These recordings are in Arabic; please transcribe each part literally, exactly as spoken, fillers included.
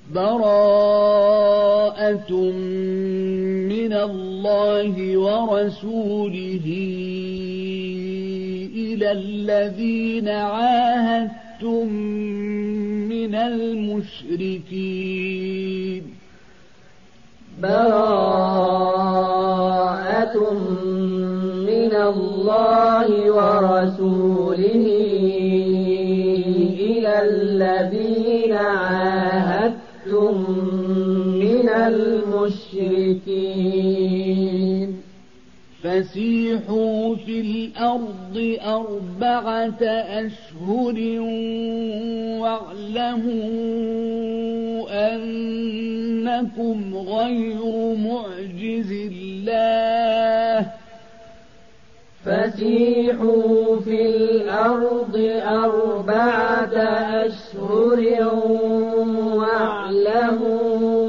براءة من الله ورسوله إلى الذين عاهدتم من المشركين براءة من الله ورسوله إلى الذين عاهدتم من المشركين فسيحوا في الأرض أربعة أشهر واعلموا أنكم غير معجز الله فسيحوا في الأرض أربعة أشهر واعلموا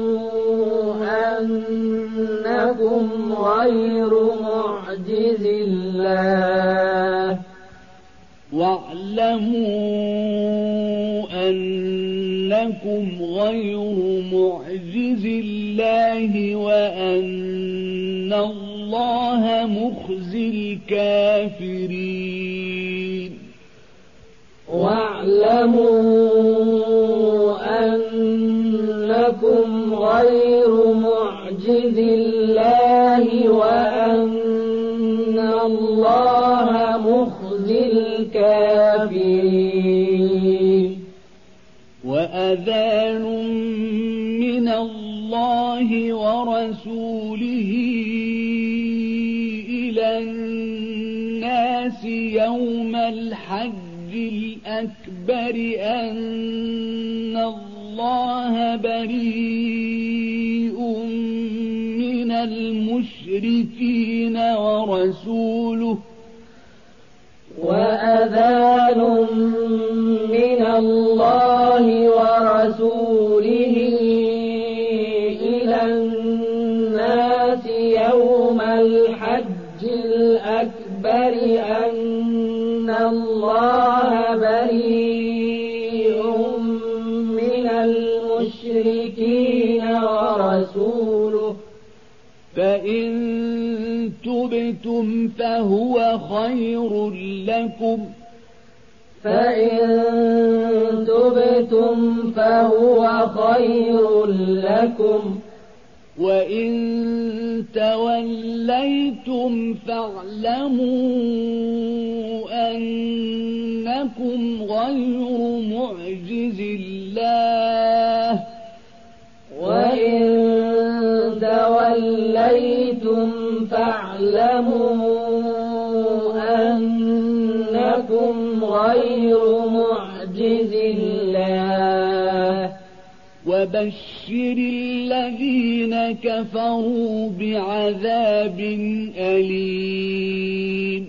أنكم غير معجز الله واعلموا أنكم غير معجز الله وأن الله مخزي الكافرين واعلموا أنكم غير معجز الله وأن الله مخزي الكافرين وأذان من الله ورسوله إلى الناس يوم الحج الأكبر أن الله بريء من المشركين ورسوله وأذان من الله ورسوله إلى الناس يوم الحج الأكبر أن الله بريء من المشركين ورسوله فإن تبتم فهو خير لكم فإن تبتم فهو خير لكم وإن توليتم فاعلموا أنكم غير معجز الله وإن توليتم فاعلموا أنكم غير معجز الله وبشر الذين كفروا بعذاب أليم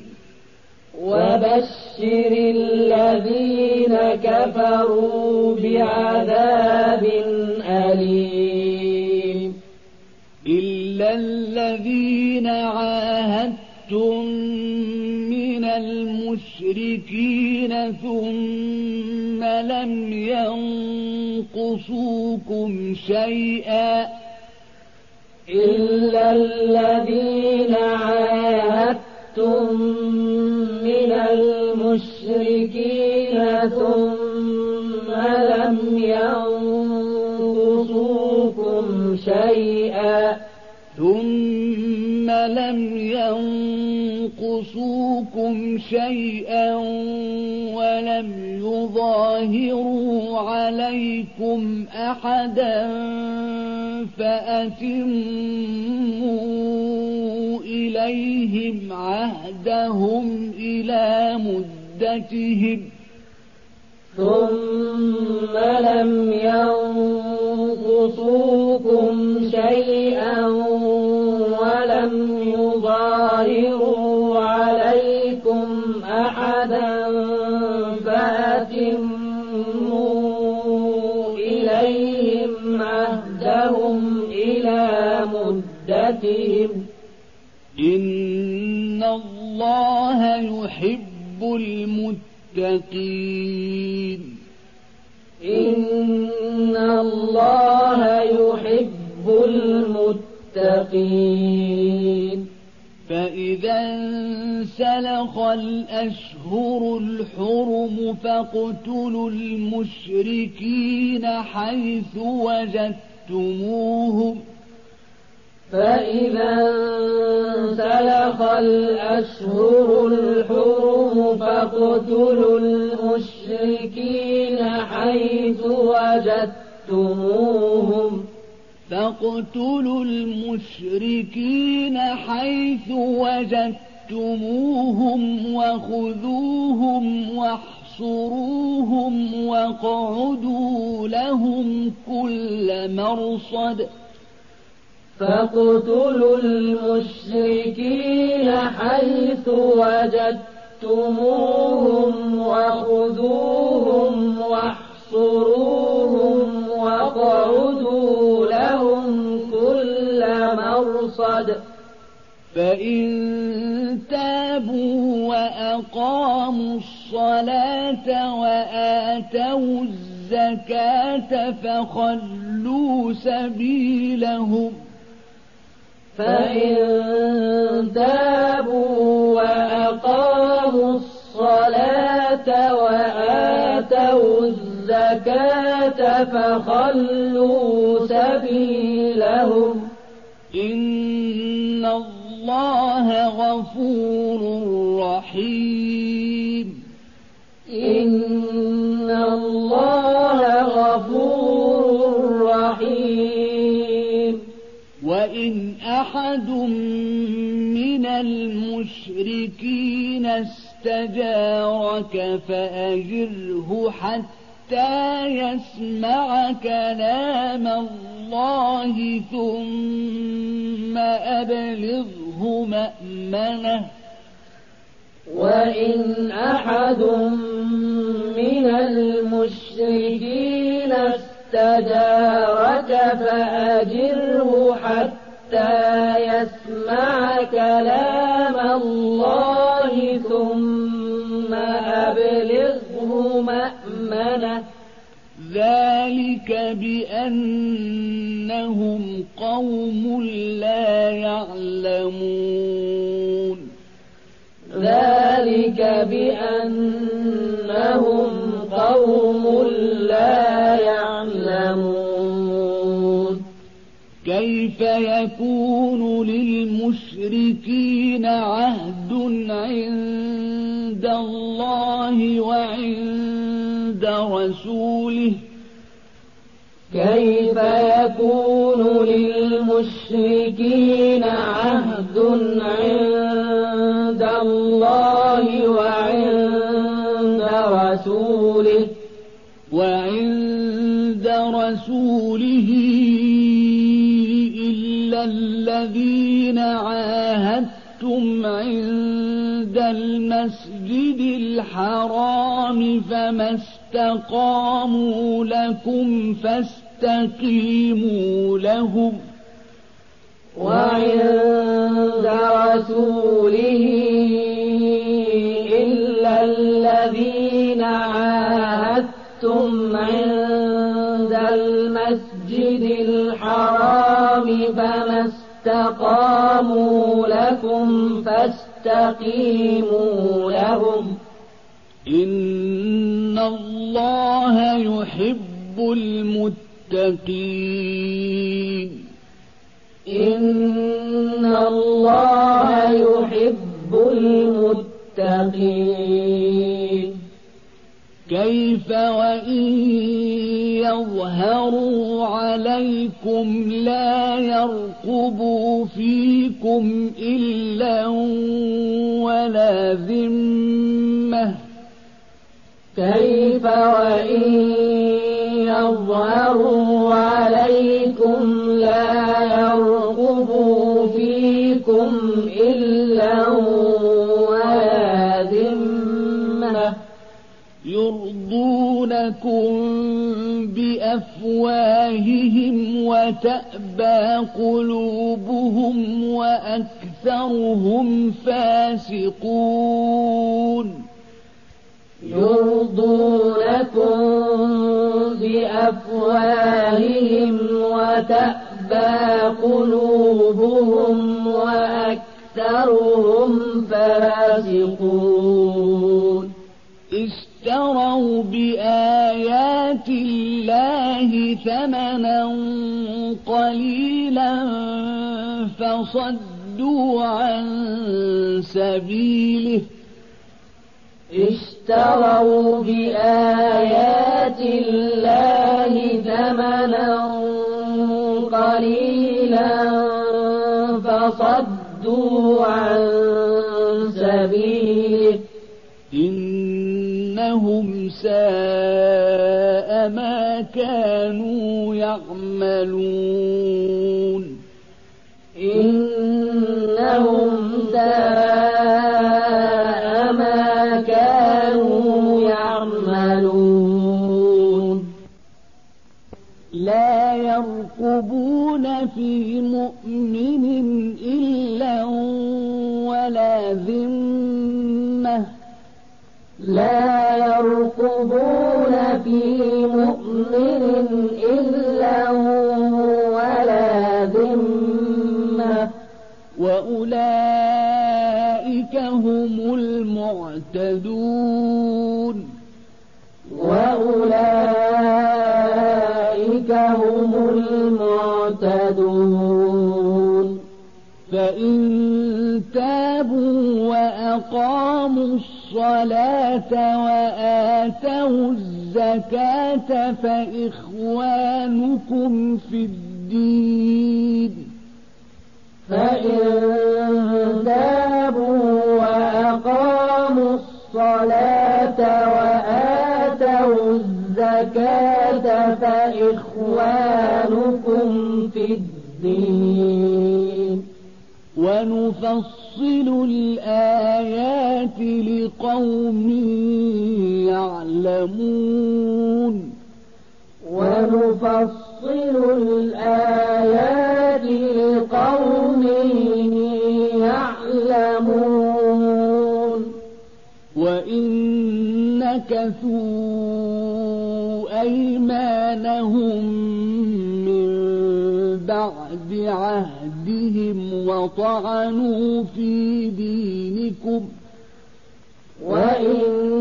وبشر الذين كفروا بعذاب أليم إلا الذين عاهدتم من المشركين ثم لم ينقصوكم شيئا إلا الذين عاهدتم من المشركين ثم لم ينقصوكم شيئا ثم لم ينقصوكم شيئا ولم يظاهروا عليكم أحدا فأتموا إليهم عهدهم إلى مدتهم ثم لم ينقصوكم شيئا ولم يظاهروا عليكم أحدا فأتموا إليهم عهدهم إلى مدتهم إن الله يحب المتقين إن الله يحب المتقين. فإذا انسلخ الأشهر الحرم فاقتلوا المشركين حيث وجدتموهم فإذا انسلخ الأشهر الحرم فاقتلوا المشركين حيث وجدتموهم فاقتلوا المشركين حيث وجدتموهم وخذوهم واحصروهم واقعدوا لهم كل مرصد فاقتلوا المشركين حيث وجدتموهم وخذوهم واحصروهم واقعدوا لهم كل مرصد. فإن تابوا وأقاموا الصلاة وآتوا الزكاة فخلوا سبيلهم فإن تابوا وأقاموا الصلاة وآتوا الزكاة فخلوا سبيلهم إن الله غفور رحيم. إن الله غفور رحيم. وإن أحد من المشركين استجارك فأجره حتى يسمع كلام الله ثم أبلغه مأمنه. وإن أحد من المشركين استجارك فأجره حتى يسمع كلام الله ثم أبلغه مأمنه. ذلك بأنهم قوم لا يعلمون. ذلك بأنهم قوم لا يعلمون. كيف يكون للمشركين عهد عند الله وعند رسوله كيف يكون للمشركين عهد عند الله وعند رسوله وعند رسوله إلا الذين عاهدتم عند المسجد الحرام فما استقاموا لكم فاستقيموا لهم وعند رسوله إلا الذين عاهدتم عند المسجد الحرام فما استقاموا لكم فاستقيموا لهم إن الله يحب المتقين. إن الله يحب المتقين. كيف وإن يظهروا عليكم لا يرقبوا فيكم إلا ولا ذمة كيف وإن يظهروا عليكم لا يرقبوا فيكم إلا ولا ذمة يرضونكم بأفواههم وتأبى قلوبهم وأكثرهم فاسقون. يرضونكم بأفواههم وتأبى قلوبهم وأكثرهم فاسقون اشتروا بآيات الله ثمنا قليلا فصدوا عن سبيله اشتروا بآيات الله ثمنا قليلا فصدوا عن سبيله إنهم ساء ما كانوا يعملون إنهم ساء ما كانوا يعملون لا يرقبون في مؤمن إلا ولا ذمة لا يرقبون في مؤمن إلا ولا ذمة وأولئك هم المعتدون وأولئك هم المعتدون فإن تابوا وأقاموا الصلاة وآتوا الزكاة فإخوانكم في الدين فإن تابوا وأقاموا الصلاة وآتوا الزكاة فإخوانكم في الدين ونفصل الآيات لقوم يعلمون ونفصل الآيات لقوم يعلمون وإن نكثوا أيمانهم من بعد عهدهم وطعنوا في دينكم وإن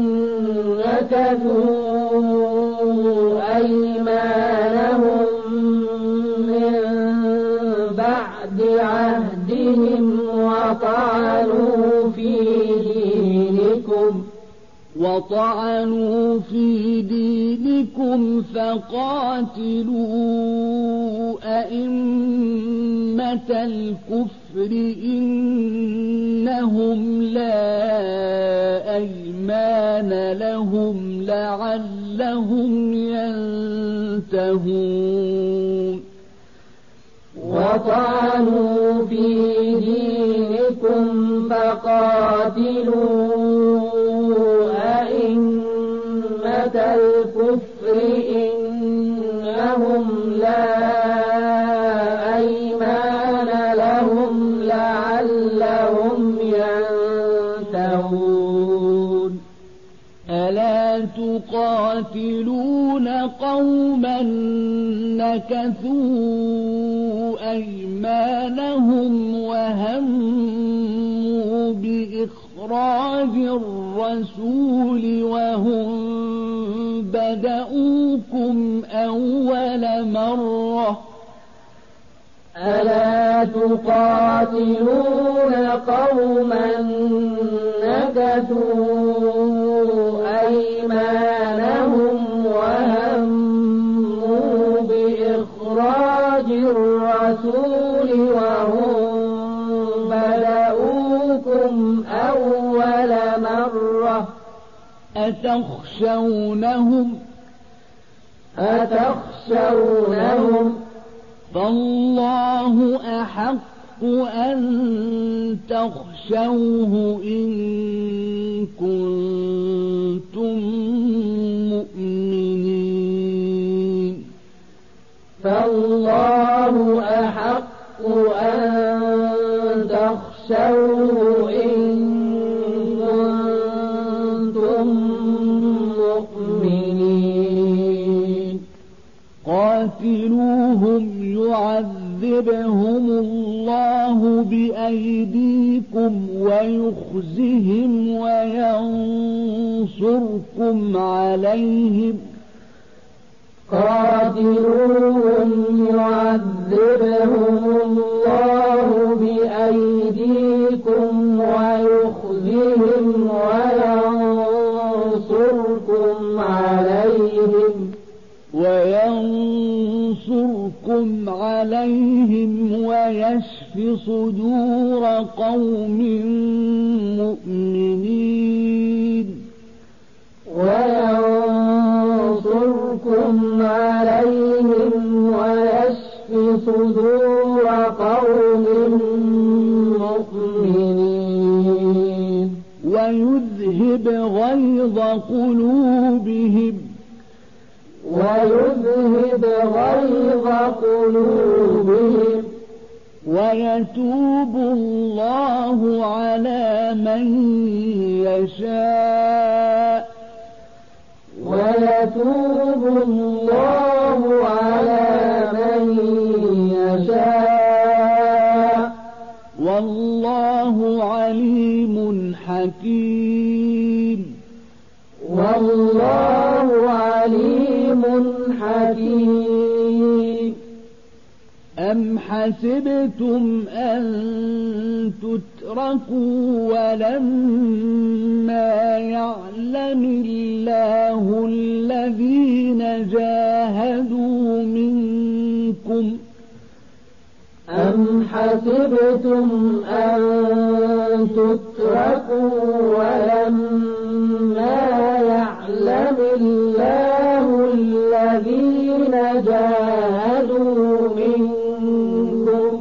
نكثوا أيمانهم من بعد عهدهم وطعنوا في دينكم وطعنوا في دينكم فقاتلوا أئمة الكفر إنهم لا أيمان لهم لعلهم ينتهون وطعنوا في دينكم فقاتلوا أئمة الكفر إنهم لا أيمان لهم لعلهم ينتهون ألا تقاتلون قوما نكثوا أيمانهم وهموا بإخراج الرسول وهم بدؤوكم أول مرة ألا تقاتلون قوما نكثوا أيمانهم وهموا بإخراج الرسول وهم بدؤوكم أول مرة أتخشونهم أتخشونهم فالله أحق أن تخشوه إن كنتم مؤمنين فالله أحق أن تخشوه إن كنتم مؤمنين أنفسهم وينصركم عليهم قاتلوهم يعذبهم الله بأيديكم ويخزهم وينصركم عليهم وينصركم عليهم ويشف صدور قوم مؤمنين وينصركم عليهم ويشف صدور قوم مؤمنين ويذهب غيظ قلوبهم ويذهب غيظ قلوبهم ويتوب الله على من يشاء ويتوب الله على من يشاء والله عليم حكيم والله عليم حكيم أم حسبتم أن تتركوا ولما يعلم الله الذين جاهدوا منكم أم حسبتم أن تتركوا ولما يعلم الله الذين جاهدوا منكم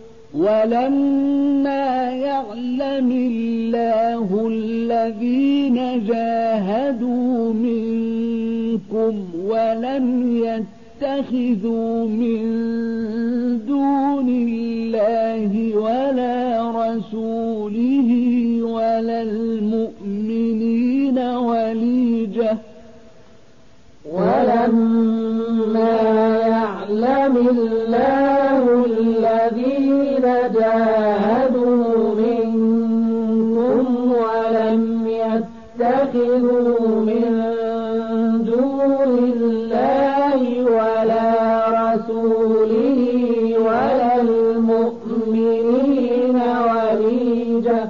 ولما يعلم الله الذين جاهدوا منكم ولم يتخذوا من دون الله ولا رسوله ولا المؤمنين وليجة ولما يعلم الله الذين جاهدوا منكم ولم يتخذوا من دون الله ولا رسوله ولا المؤمنين وليجة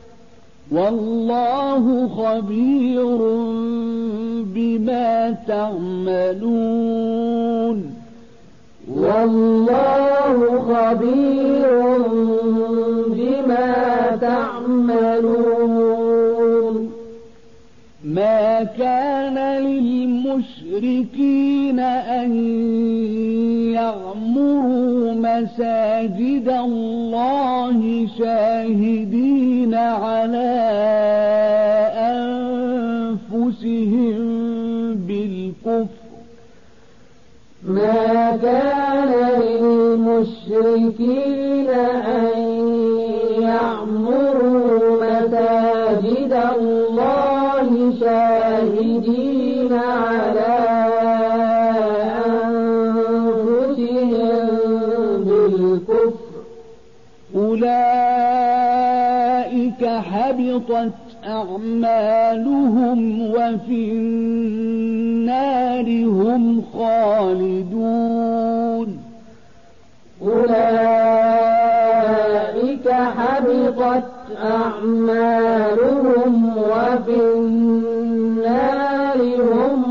والله خبير بما تعملون والله خبير بما تعملون ما كان للمشركين أن يعمروا مساجد الله شاهدين على أنفسهم بالكفر ما كان للمشركين أن يعمروا مساجد الله شاهدين على أنفسهم بالكفر أولئك حبطت أعمالهم وفي النار هم خالدون أولئك حبطت أعمالهم وفي النار هم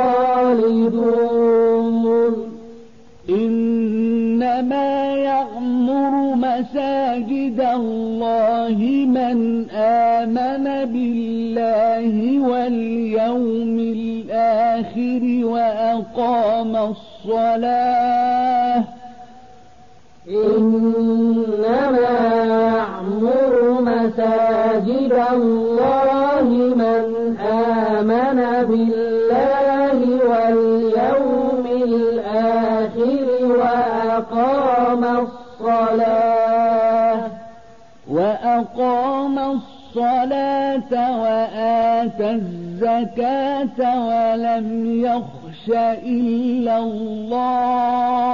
خالدون إنما يعمر مساجد الله من آمن بالله واليوم الآخر وأقام الصلاة إنما يعمر مساجد الله من آمن بالله واليوم الآخر وأقام الصلاة وأقام الصلاة وآتى الزكاة ولم يخش إلا الله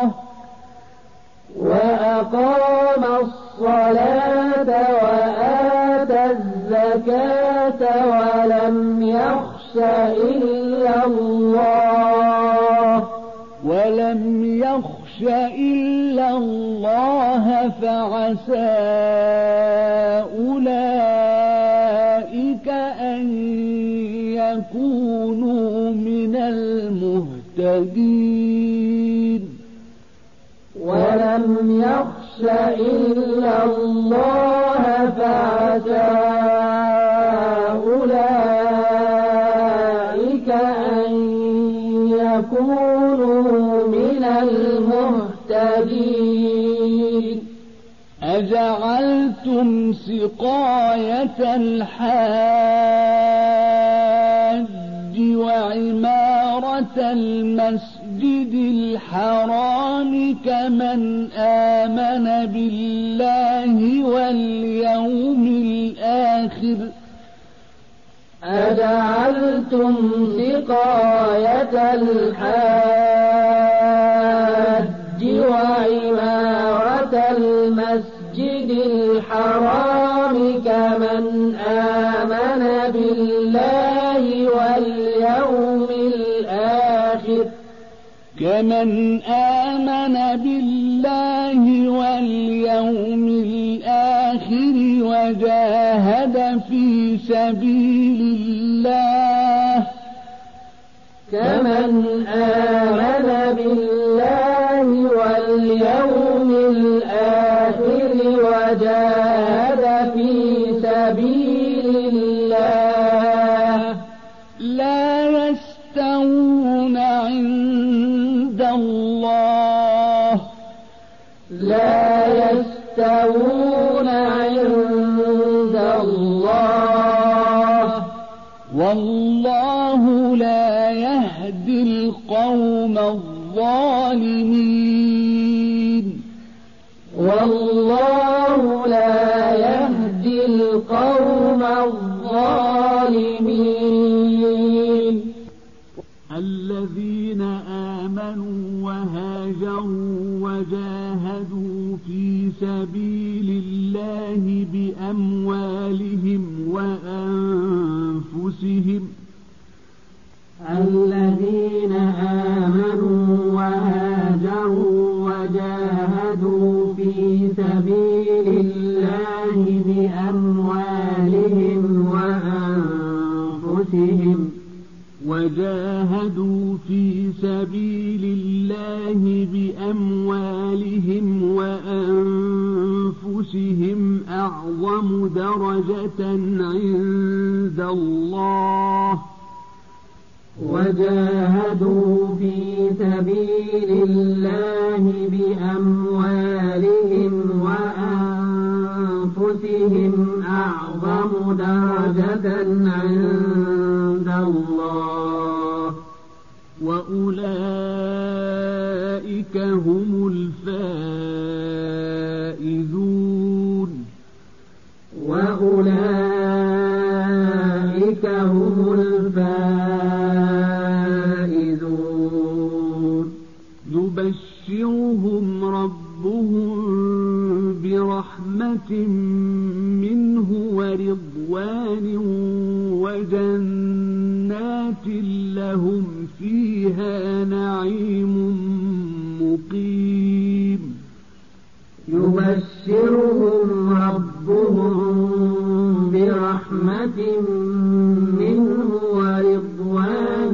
وأقام الصلاة وآتى الزكاة الزكاة ولم يخش إلا الله ولم يخش إلا الله فعسى أولئك أن يكونوا من المهتدين ولم يخش إلا الله فعسى أولئك أن يكونوا من المهتدين أجعلتم سقاية الحاج وعمارة المسجد الحرام كمن آمن بالله واليوم الآخر أجعلتم سقاية الحاج وعمارة المسجد الحرام كمن آمن بالله واليوم الآخر كمن آمن بالله واليوم الآخر وجاهد في سبيل الله كمن آمن بالله واليوم الآخر وجاهد في سبيل الله لا يستوون عند الله لا يستوون عند الله والله لا يهدي القوم الظالمين والله لا يهدي القوم الظالمين الذين آمنوا وهاجروا وجاهدوا في سبيل الله بأموالهم وأنفسهم الذين آمنوا وهاجروا وجاهدوا في سبيل الله بأموالهم وأنفسهم وجاهدوا في سبيل الله بأموالهم وأنفسهم أعظم درجة عند الله وجاهدوا في سبيل الله بأموالهم وأنفسهم أعظم درجة عند الله وأولئك هم الفائزون وأولئك هم الفائزون يبشرهم ربهم برحمة منه ورضوان وجنات لهم فيها نعيم مقيم يبشرهم ربهم برحمة منه ورضوان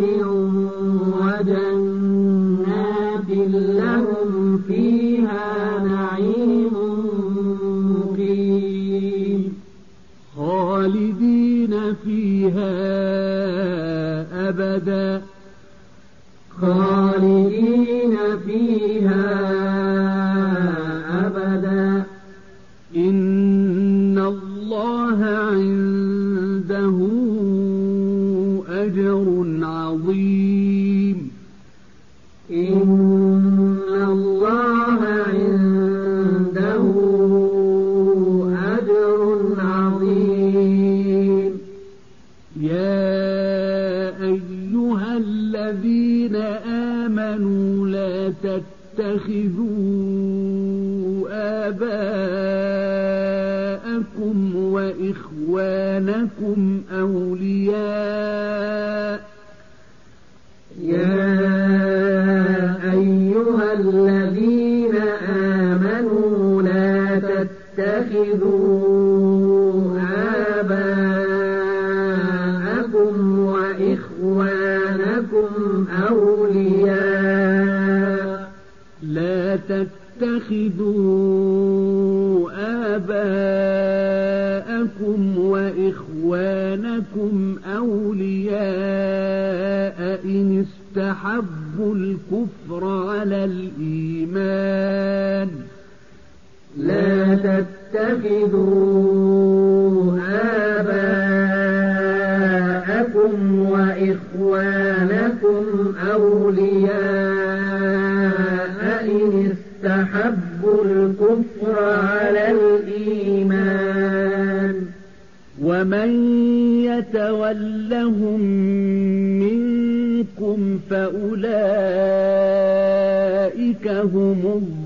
وجنات لهم فيها نعيم مقيم خالدين فيها أبدا خالدين فيها أبدا إن الله عنده أجر عظيم إن الله عنده أجر عظيم يا أيها الذين آمنوا لا تتخذوا آباءكم وإخوانكم أولياء يا أيها الذين آمنوا لا تتخذوا آباءكم وإخوانكم أولياء لا تتخذوا آباءكم وإخوانكم أولياء إن استحبوا الكفر على الإيمان لا تتخذوا آباءكم وإخوانكم أولياء إن استحبوا الكفر على الإيمان ومن يتولهم منكم فأولئك هم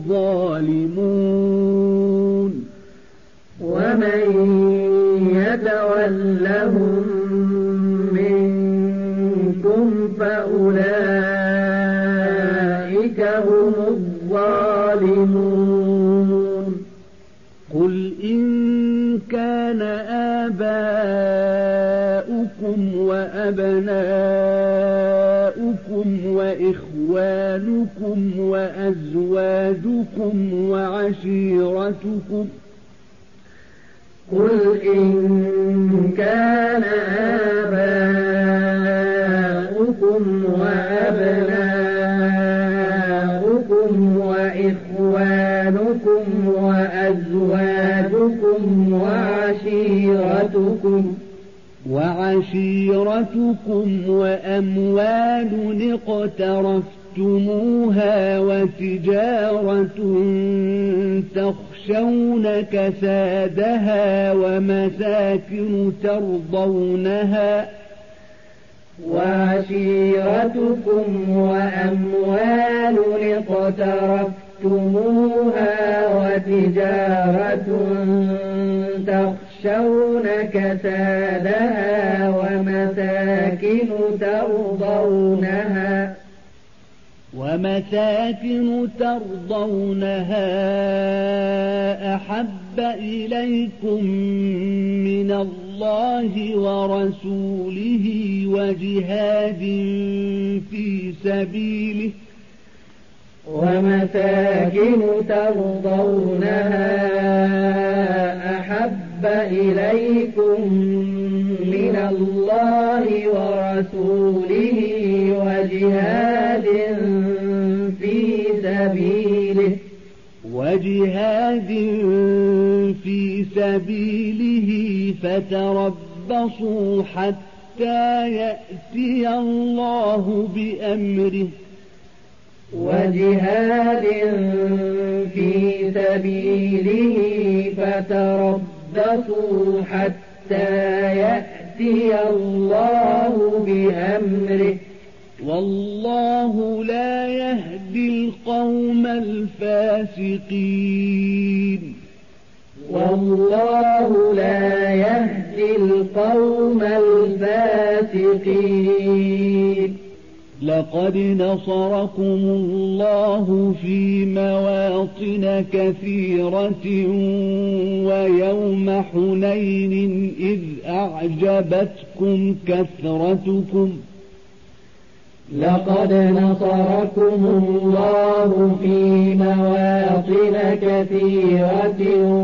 الظالمون ومن يتولهم منكم فأولئك هم الظالمون قل إن كان آباؤكم وأبناؤكم وإخوانكم وأزواجكم وعشيرتكم قل إن كان آباؤكم وأبناؤكم وإخوانكم وأزواجكم وعشيرتكم وعشيرتكم وأموال اقترفتموها وتجارة تخشون كسادها ومساكن ترضونها وعشيرتكم وأموال اقترفتموها وتجارة تخشون كسادها ومساكن ترضونها ومساكن ترضونها أحب إليكم من الله ورسوله وجهاد في سبيله ومساكن ترضونها أحب إليكم من الله ورسوله وجهاد في سبيله وجهاد في سبيله فتربصوا حتى يأتي الله بأمره وجهاد في سبيله فتربصوا حتى يأتي الله بأمره والله لا يهدي القوم الفاسقين والله لا يهدي القوم الفاسقين لقد نصركم الله في مواطن كثيرة ويوم حنين إذ أعجبتكم كثرتكم لقد نصركم الله في مواطن كثيرة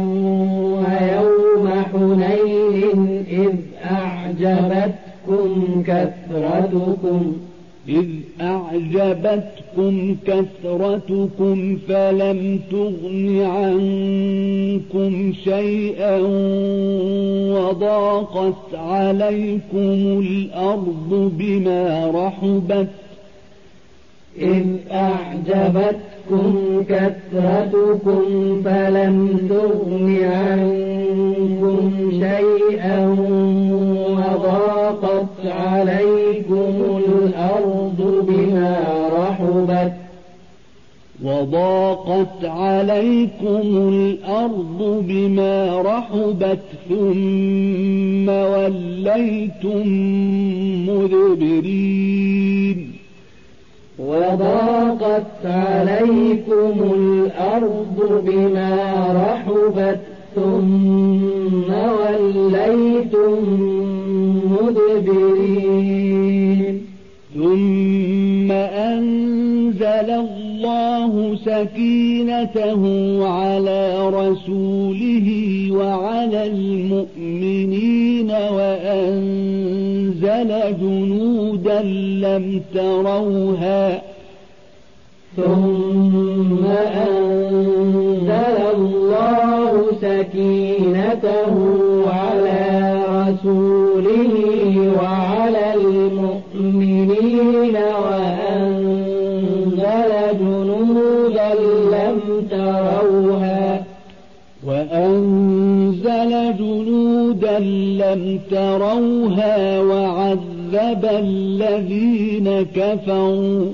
ويوم حنين إذ أعجبتكم كثرتكم إذ أعجبتكم كثرتكم فلم تغن عنكم شيئا وضاقت عليكم الأرض بما رحبت إذ أعجبتكم كثرتكم فلم تغن عنكم شيئا وضاقت عليكم الأرض بما رحبت وضاقت عليكم الأرض بما رحبت ثم وليتم مدبرين وضاقت عليكم الأرض بما رحبت ثم وليتم مدبرين ثم أنزل الله سكينته على رسوله وعلى المؤمنين وأنزل جنودا لم تروها ثم أنزل الله سكينته على رسوله وعلى المؤمنين وأنزل جنودا لم تروها وأنزل جنودا لم تروها وعذب الذين كفروا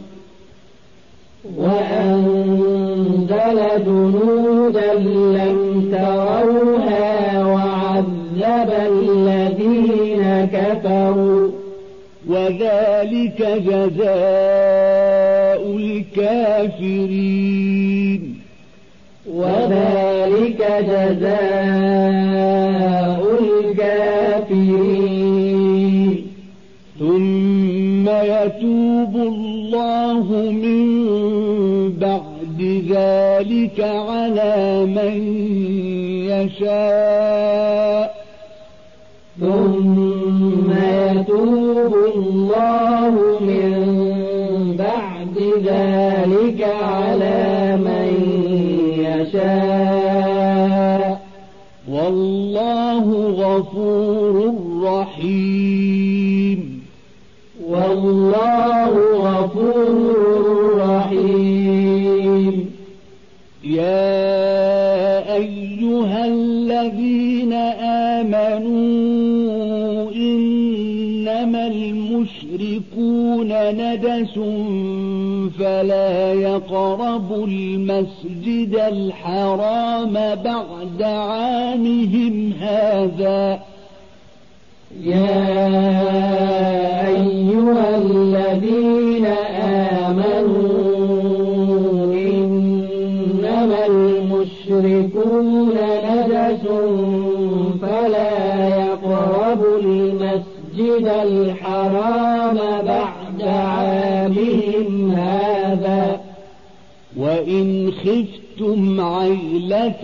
وأنزل جنودا لم تروها وعذب الذين كفروا وذلك جزاء الكافرين وذلك جزاء الكافرين ثم يتوب الله من بعد ذلك على من يشاء ثم يتوب الله من بعد ذلك على من يشاء والله غفور رحيم والله غفور رحيم يا أيها الذين آمنوا إنما المشركون نجس فلا يقربوا المسجد الحرام بعد عامهم هذا يا أيها الذين آمنوا إنما المشركون نجس فلا يقربوا المسجد الحرام بعد عامهم هذا وإن خفتم عيلة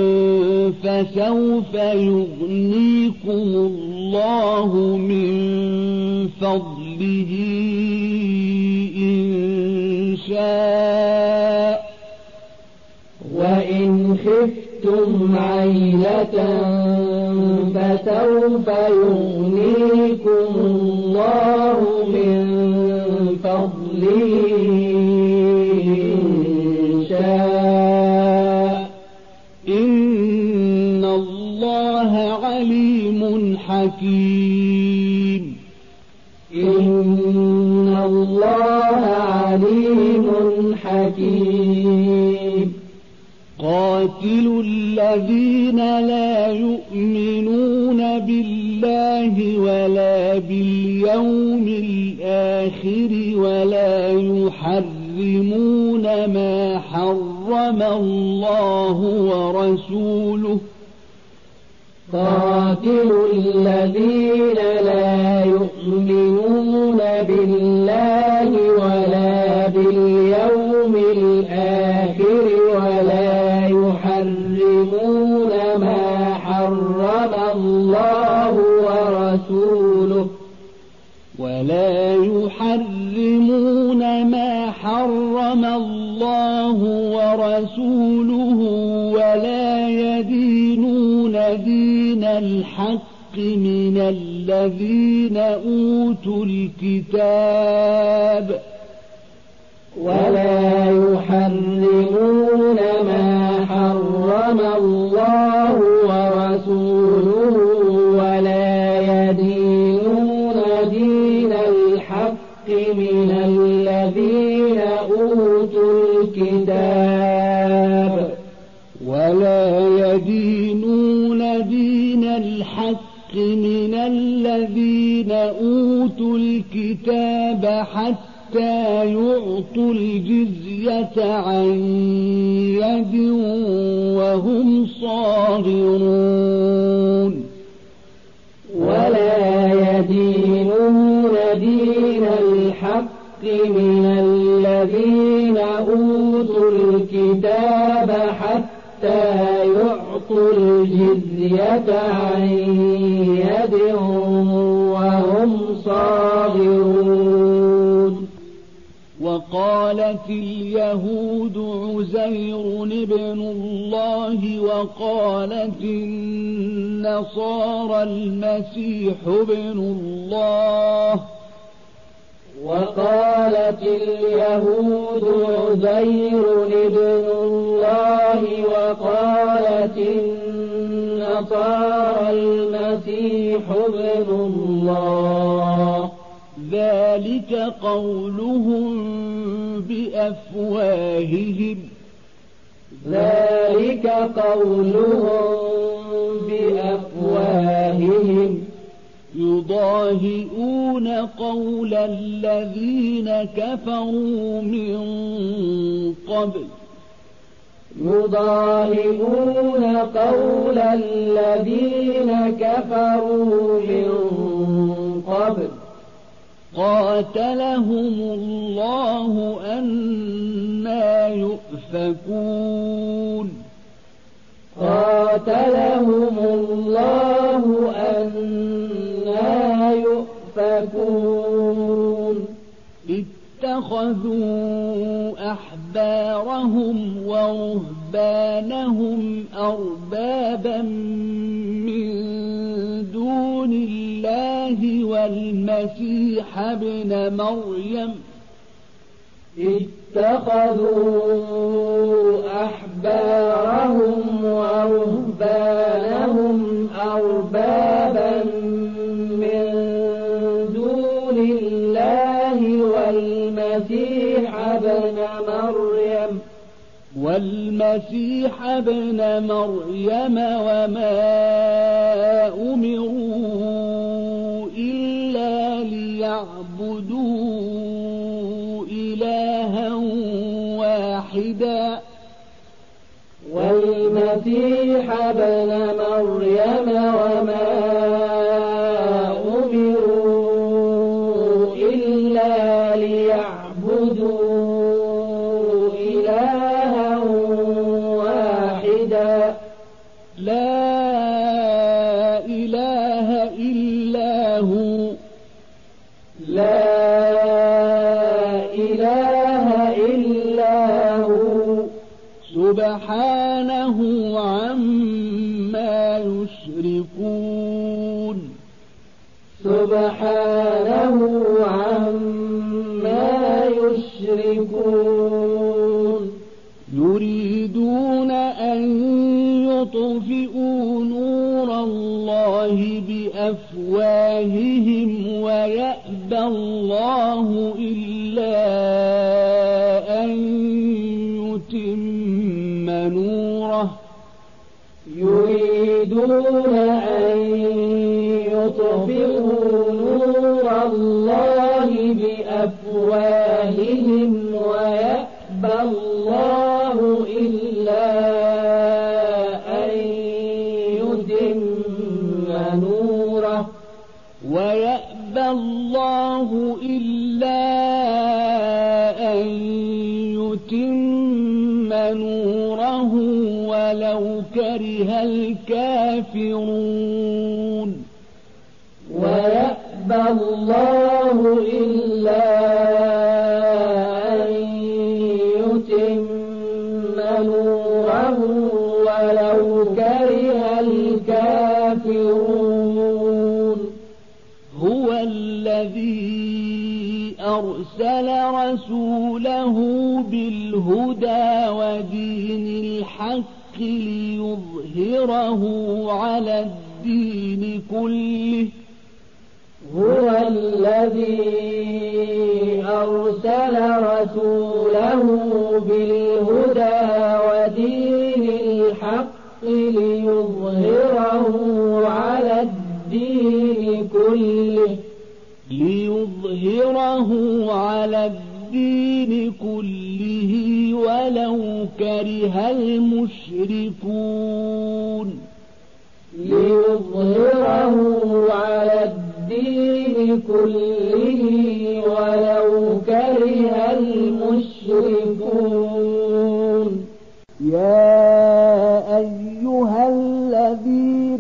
فسوف يغنيكم الله من فضله إن شاء وإن خفتم عيلة فسوف يغنيكم الله من فضله إن شاء إن الله عليم حكيم إن الله عليم حكيم قاتلوا الذين لا يؤمنون بالله ولا باليوم الآخر ولا يحرمون ما حرم الله ورسوله قاتلوا الذين لا يؤمنون بالله ولا باليوم الآخر ولا يحرمون ما حرم الله ورسوله ولا يحرمون ما حرم الله ورسوله ولا يدينون دين الحق من الذين أوتوا الكتاب ولا يحرمون ما حرم الله ورسوله ولا يدينون دين الحق من الذين أوتوا الكتاب الذين أوتوا الكتاب حتى يعطوا الجزية عن يد وهم صاغرون ولا يدينون دين الحق من الذين أوتوا الكتاب حتى يعطوا الجزية عن يد وهم صاغرون وقالت اليهود عزير ابن الله وقالت النصارى المسيح ابن الله وقالت اليهود عزير ابن الله وقالت النصارى المسيح ابن الله ذلك قولهم بأفواههم ذلك قولهم بأفواههم يضاهئون قول الذين كفروا من قبل يضاهئون قول الذين كفروا من قبل قاتلهم الله أنى يؤفكون قاتلهم الله أنى يؤفكون اتخذوا أحبارهم ورهبانهم أربابا من دون الله والمسيح ابن مريم اتخذوا أحبارهم ورهبانهم أربابا من دون الله والمسيح ابن مريم والمسيح ابن مريم وما أمروا إلا ليعبدوا إلها واحدا والمسيح ابن مريم وما أمروا إلا ليعبدوا إلها واحدا لا إله إلا هو لا إله إلا هو سبحانه عما يشركون سبحانه عما يشركون يريدون أن يطفئوا نور الله بأفواههم ويأبى الله إلا أن يتم نوره يريدون أن يطفئوا نور الله بأفواههم ويأبى الله إلا أن يتم نوره ويأبى الله إلا أن يتم نوره ولو كره الكافرون ويأبى الله إلا أن يتم نوره ولو كره الكافرون هو الذي أرسل رسوله بالهدى ودين الحق ليظهره على الدين كله هو الذي أرسل رسوله بالهدى ودين الحق ليظهره على الدين كله ليظهره على الدين كله ولو كره المشركون ليظهره على الدين كله ولو كره المشركون يا أيها الذين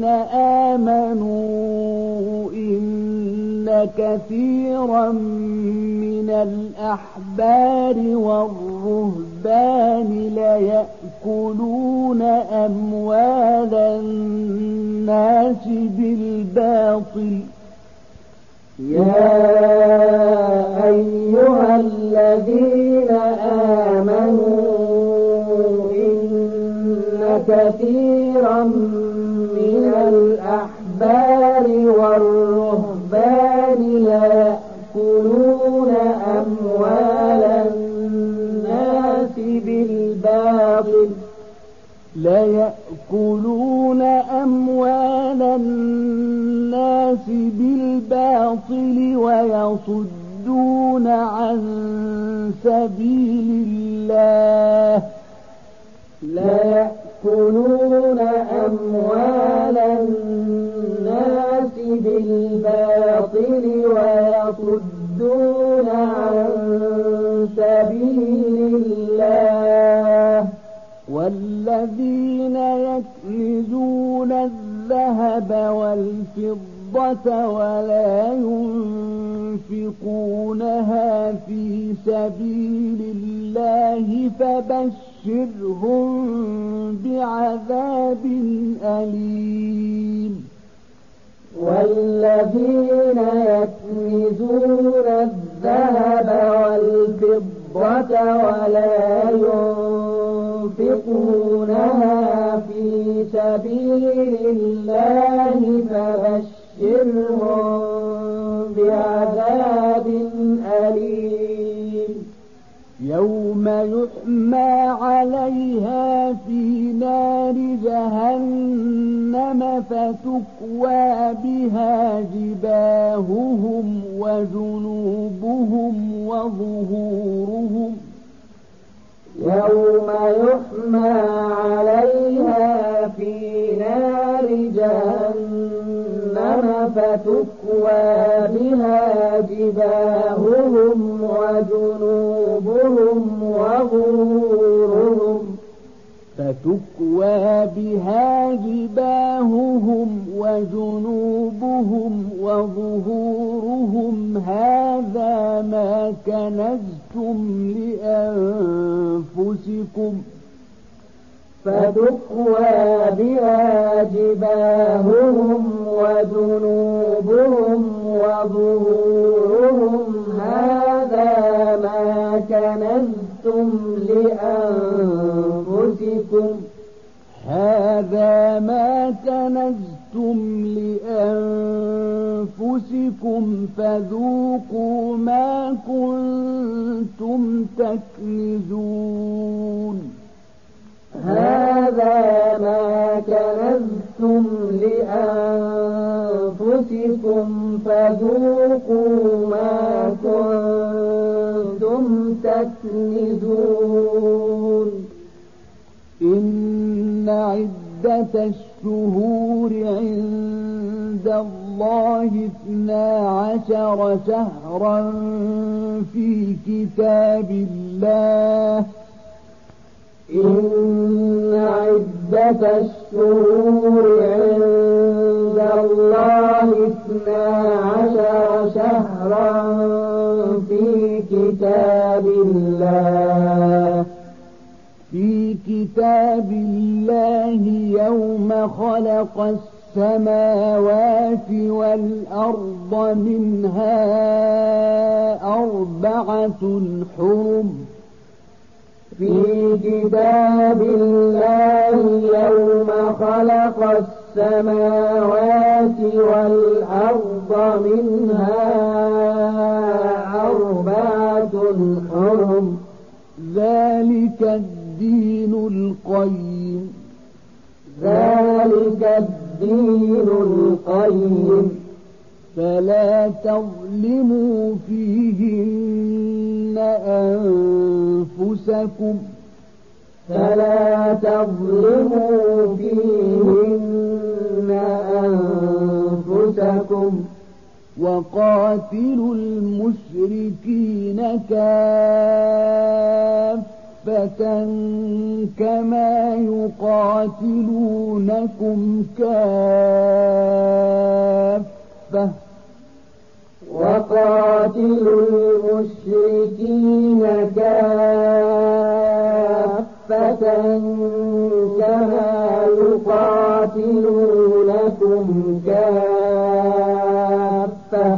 آمنوا إن كثيرا من الأحبار والرهبان ليأكلون أموال الناس بالباطل يا أيها الذين آمنوا إن كثيرا من الأحبار والرهبان ليأكلون أموال الناس بالباطل ليأكلون أموال الناس بالباطل ويصدون عن سبيل الله ليأكلون أموال الناس بالباطل ويصدون عن سبيل الله والذين يكنزون الذهب والفضة ولا ينفقونها في سبيل الله فبشرهم بعذاب أليم والذين يكنزون الذهب والفضة ولا ينفقونها في سبيل الله فبشرهم بعذاب أليم يوم يحمى عليها في نار جهنم فتكوى بها جباههم وجنوبهم وظهورهم يوم يحمى عليها في نار جهنم فتكوى بها جباههم وجنوبهم وظهورهم فتكوى بها جباههم وجنوبهم وظهورهم هذا ما كنزتم لأنفسكم فتكوى بها جباههم وجنوبهم وظهورهم هذا ما كنزتم لأنفسكم هذا ما كنزتم لأنفسكم فذوقوا ما كنتم تكنزون هذا ما كنزتم لأنفسكم فذوقوا ما كنتم تكنزون إن عدة الشهور عند الله اثنا عشر شهرا في كتاب الله إن عدة الشهور عند الله اثنا عشر شهرا في كتاب الله في كتاب الله يوم خلق السماوات والأرض منها أربعة حرم في كتاب الله يوم خلق السماوات والأرض منها أربعة حرم ذلك الدين القيم ذلك الدين القيم فلا تظلموا فيهن أنفسكم فلا تظلموا فيهن أنفسكم وقاتلوا المشركين كافة كما يقاتلونكم كافة وقاتلوا المشركين كافة كما يقاتلونكم كافة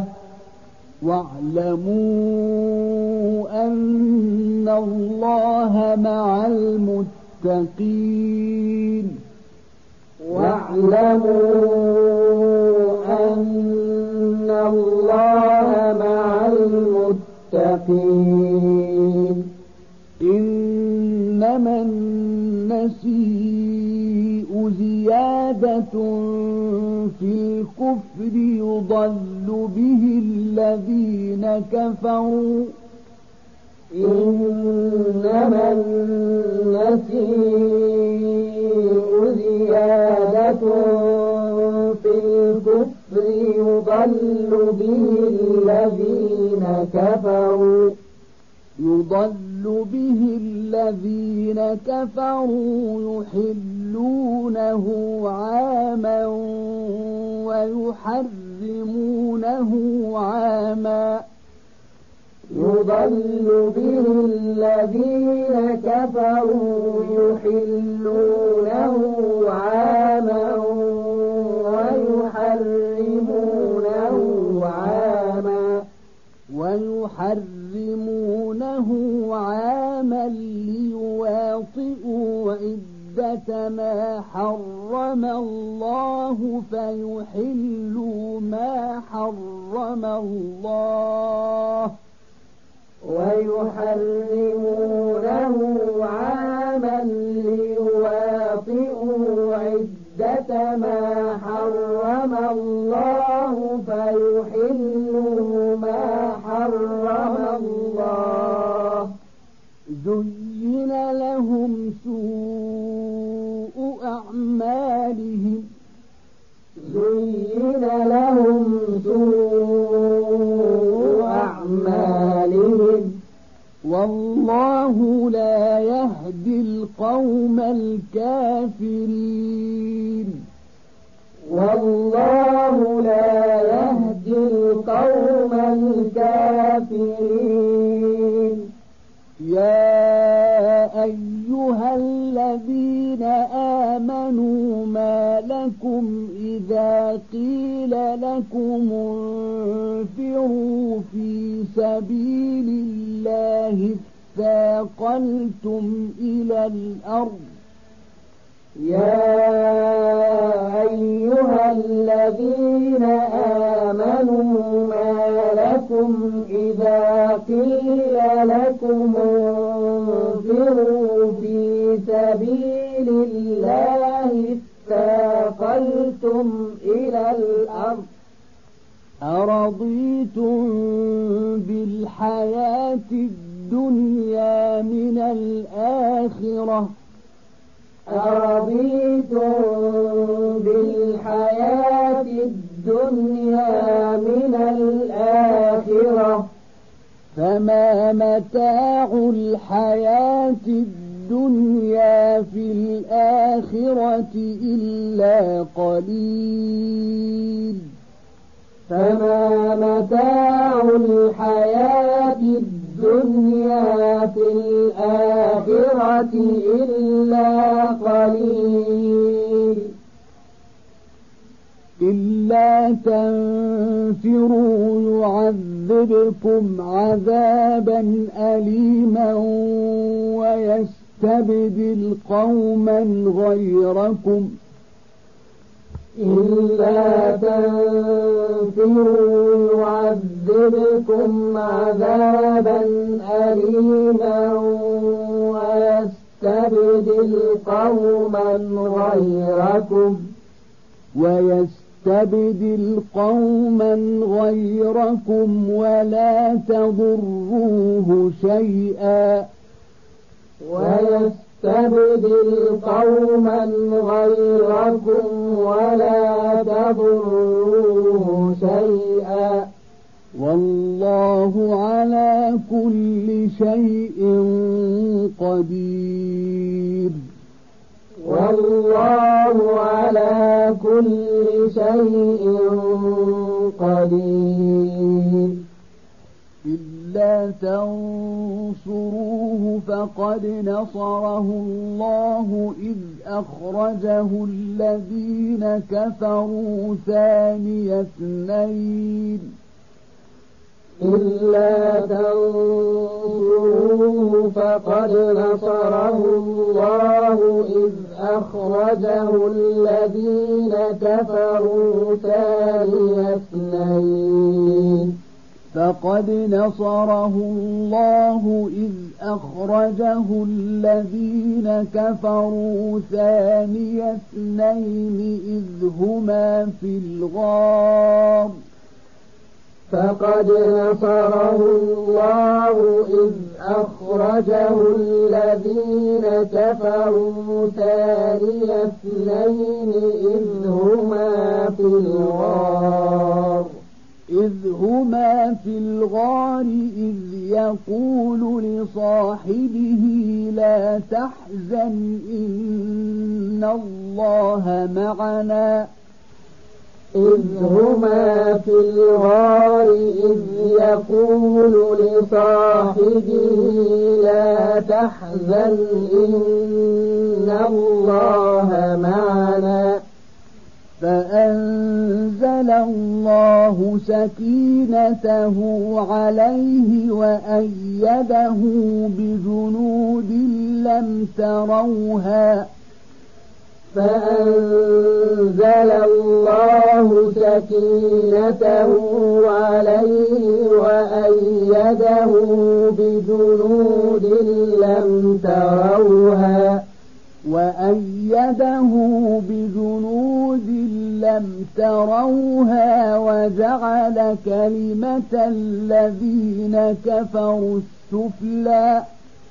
واعلموا أن الله مع المتقين واعلموا أن الله مع المتقين إنما النسيء زيادة في الكفر يضل به الذين كفروا إنما النسيء زيادة في الكفر يضل به الذين كفروا يضل به الذين كفروا يحلونه عاما ويحرمونه عاما يضل به الذين كفروا يحلونه عاما ويحرمونه عاما ويحرمونه عاما ليواطئوا عدة ما حرم الله فيحلوا ما حرم الله ويحرمونه عاما ليواطئوا عدة ما حرم الله فيحلوا ما حرم الله زين لهم سوء أعمالهم زين لهم سوء أعمالهم والله لا يهدي القوم الكافرين والله لا يهدي القوم الكافرين يا أيها الذين آمنوا ما لكم إذا قيل لكم انفروا في سبيل الله اثاقلتم إلى الأرض يا أيها الذين آمنوا ما لكم إذا قيل لكم انفروا في سبيل الله اثاقلتم إلى الأرض أرضيتم بالحياة الدنيا من الآخرة أرضيتم بالحياة الدنيا من الآخرة فما متاع الحياة الدنيا في الآخرة إلا قليل فما متاع الحياة الدنيا في الآخرة إلا قليل إلا تنفروا يعذبكم عذابا أليما ويستبدل قوما غيركم إلا تنفروا يعذبكم عذابا أليما ويستبدل قوما غيركم ويستبدل ويستبدل قوما غيركم ولا تضروه شيئا ويستبدل قوما غيركم ولا تضروه شيئا والله على كل شيء قدير والله على كل شيء قدير إلا تنصروه فقد نصره الله إذ أخرجه الذين كفروا ثاني اثنين إلا تنصروه فقد نصره الله إذ أخرجه الذين كفروا ثاني اثنين فقد نصره الله إذ أخرجه الذين كفروا ثاني اثنين إذ هما في الغار فقد نصره الله إذ أخرجه الذين كفروا ثاني اثنين إذ هما في الغار إذ هما في الغار إذ يقول لصاحبه لا تحزن إن الله معنا إذ هما في الغار إذ يقول لصاحبه لا تحزن إن الله معنا فأنزل الله سكينته عليه وأيده بجنود لم تروها فأنزل الله سكينته عليه وأيده بجنود لم تروها وأيده بجنود لم تروها وجعل كلمة الذين كفروا السفلى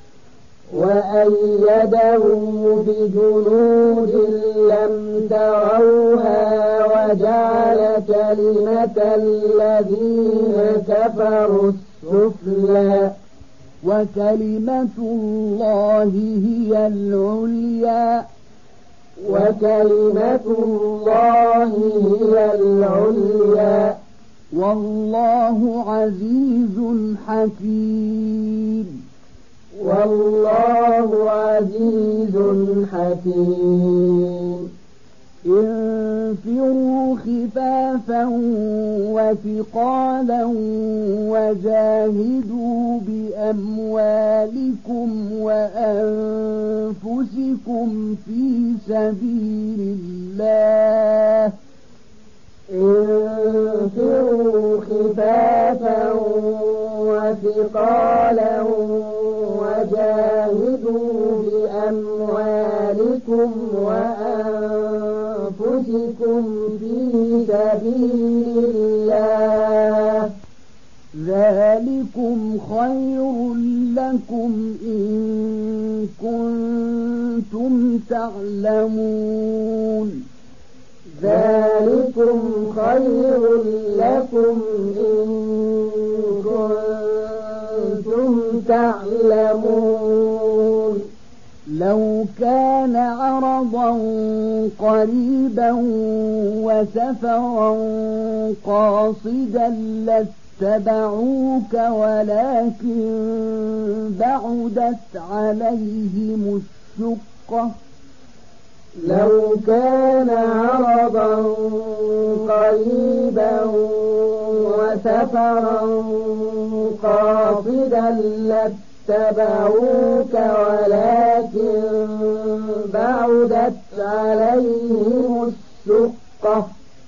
وأيده بجنود لم تروها وجعل كلمة الذين كفروا السفلى وكلمة الله هي العليا وكلمة الله هي العليا والله عزيز حكيم والله عزيز حكيم انفروا خفافا وثقالا وجاهدوا بأموالكم وأنفسكم في سبيل الله انفروا خفافا وثقالا وجاهدوا بأموالكم وأنفسكم في سبيل الله ذلكم خير لكم إن كنتم تعلمون ذلكم خير لكم إن كنتم تعلمون لو كان عرضا قريبا وسفرا قاصدا لاتبعوك ولكن بعدت عليهم الشقة لو كان عرضا قريبا وسفرا قاصدا لاتبعوك ولكن بعدت عليهم الشقة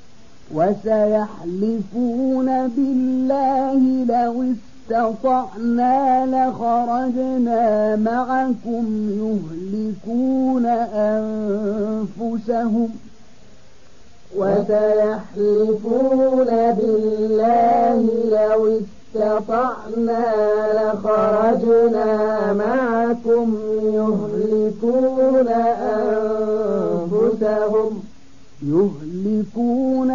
وسيحلفون بالله لو استطعنا لخرجنا معكم يهلكون أنفسهم وسيحلفون بالله لو استطعنا لخرجنا معكم يهلكون أنفسهم يهلكون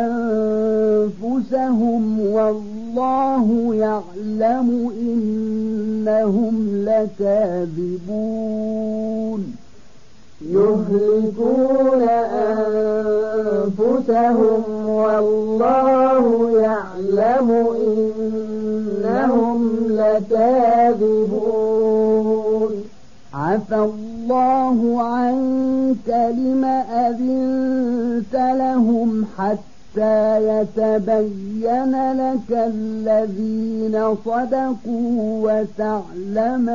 أنفسهم والله يعلم إنهم لكاذبون يهلكون أنفسهم والله يعلم إنهم لكاذبون عفى الله عنك لم أذنت لهم حتى يتبين لك الذين صدقوا وتعلم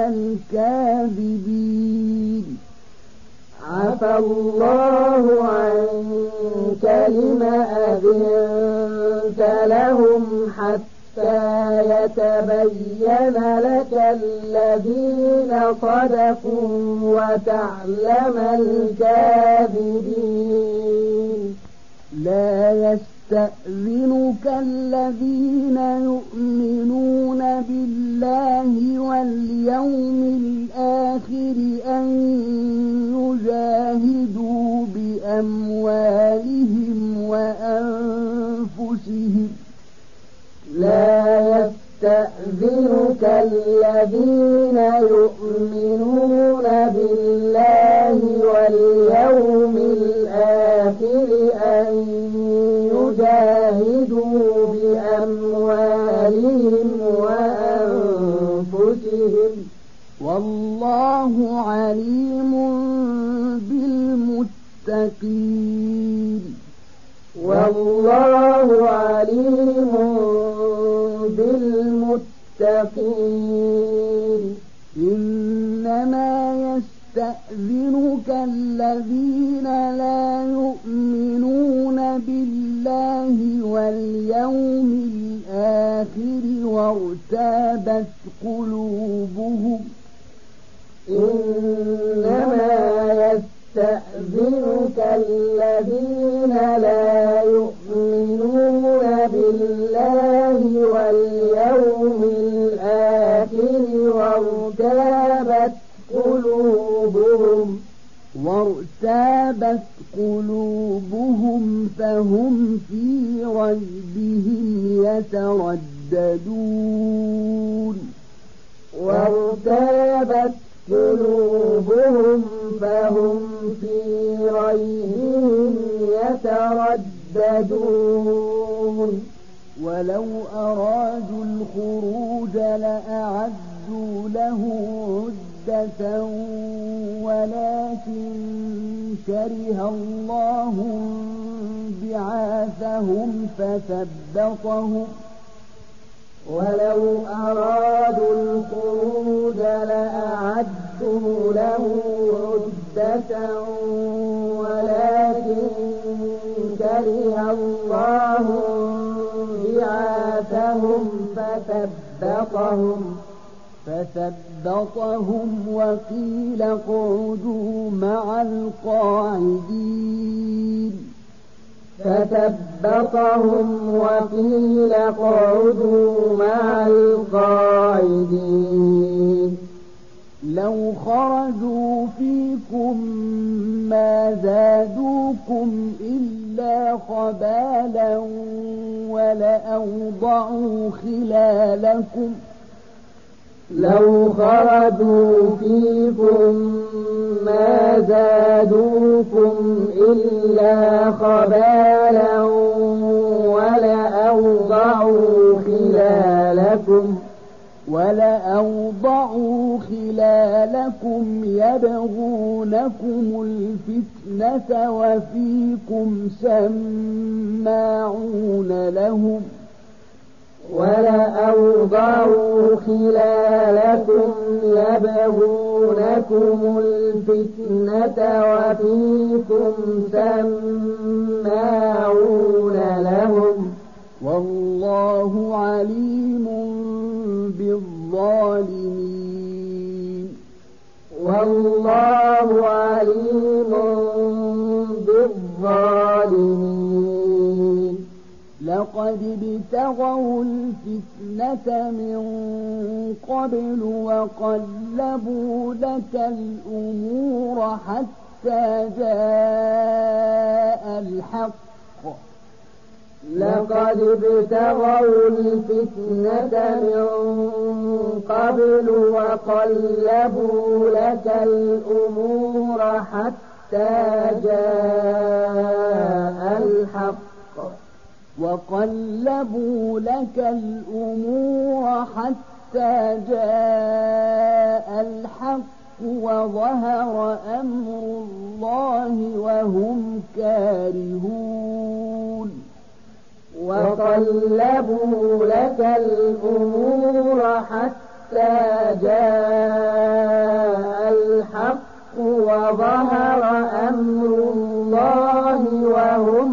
الكاذبين عفى الله عنك لم أذنت لهم حتى يتبين لك الذين صدقوا وتعلم الكاذبين لا يستأذنك الذين يؤمنون بالله واليوم الآخر أن يجاهدوا بأموالهم وأنفسهم لا يستأذنك الذين يؤمنون بالله واليوم الآخر أن يجاهدوا بأموالهم وأنفسهم والله عليم بالمتقين والله عليم بالمتقين إنما يستأذنك الذين لا يؤمنون بالله واليوم الآخر وارتابت قلوبهم إنما يستأذنك الذين لا يؤمنون بالله واليوم الآخر وارتابت قلوبهم وارتابت قلوبهم فهم في ريبهم يترددون وارتابت قلوبهم فهم في ريبهم يترددون ولو أرادوا الخروج لأعدوا له عدة ولكن كره الله بعاثهم فثبطهم ولو أرادوا الخروج لأعدوا له عدة ولكن كره الله بعاثهم فثبطهم فثبطهم وقيل اقعدوا مع القاعدين فثبطهم وقيل اقعدوا مع القاعدين لو خرجوا فيكم ما زادوكم إلا خبالا ولأوضعوا خلالكم لو خرجوا فيكم ما زادوكم إلا خبالا ولأوضعوا خلالكم ولأوضعوا خلالكم يبغونكم الفتنة وفيكم سماعون لهم ولأوضعوا خلالكم يبغونكم الفتنة وفيكم سماعون لهم والله عليم بالظالمين والله عليم بالظالمين لقد ابتغوا الفتنة من قبل وقلبوا لك الأمور حتى جاء الحق لقد ابتغوا الفتنة من قبل وقلبوا لك الأمور حتى جاء الحق وقلبوا لك الأمور حتى جاء الحق وظهر أمر الله وهم كارهون وقلبوا لك الأمور حتى جاء الحق وظهر أمر الله وهم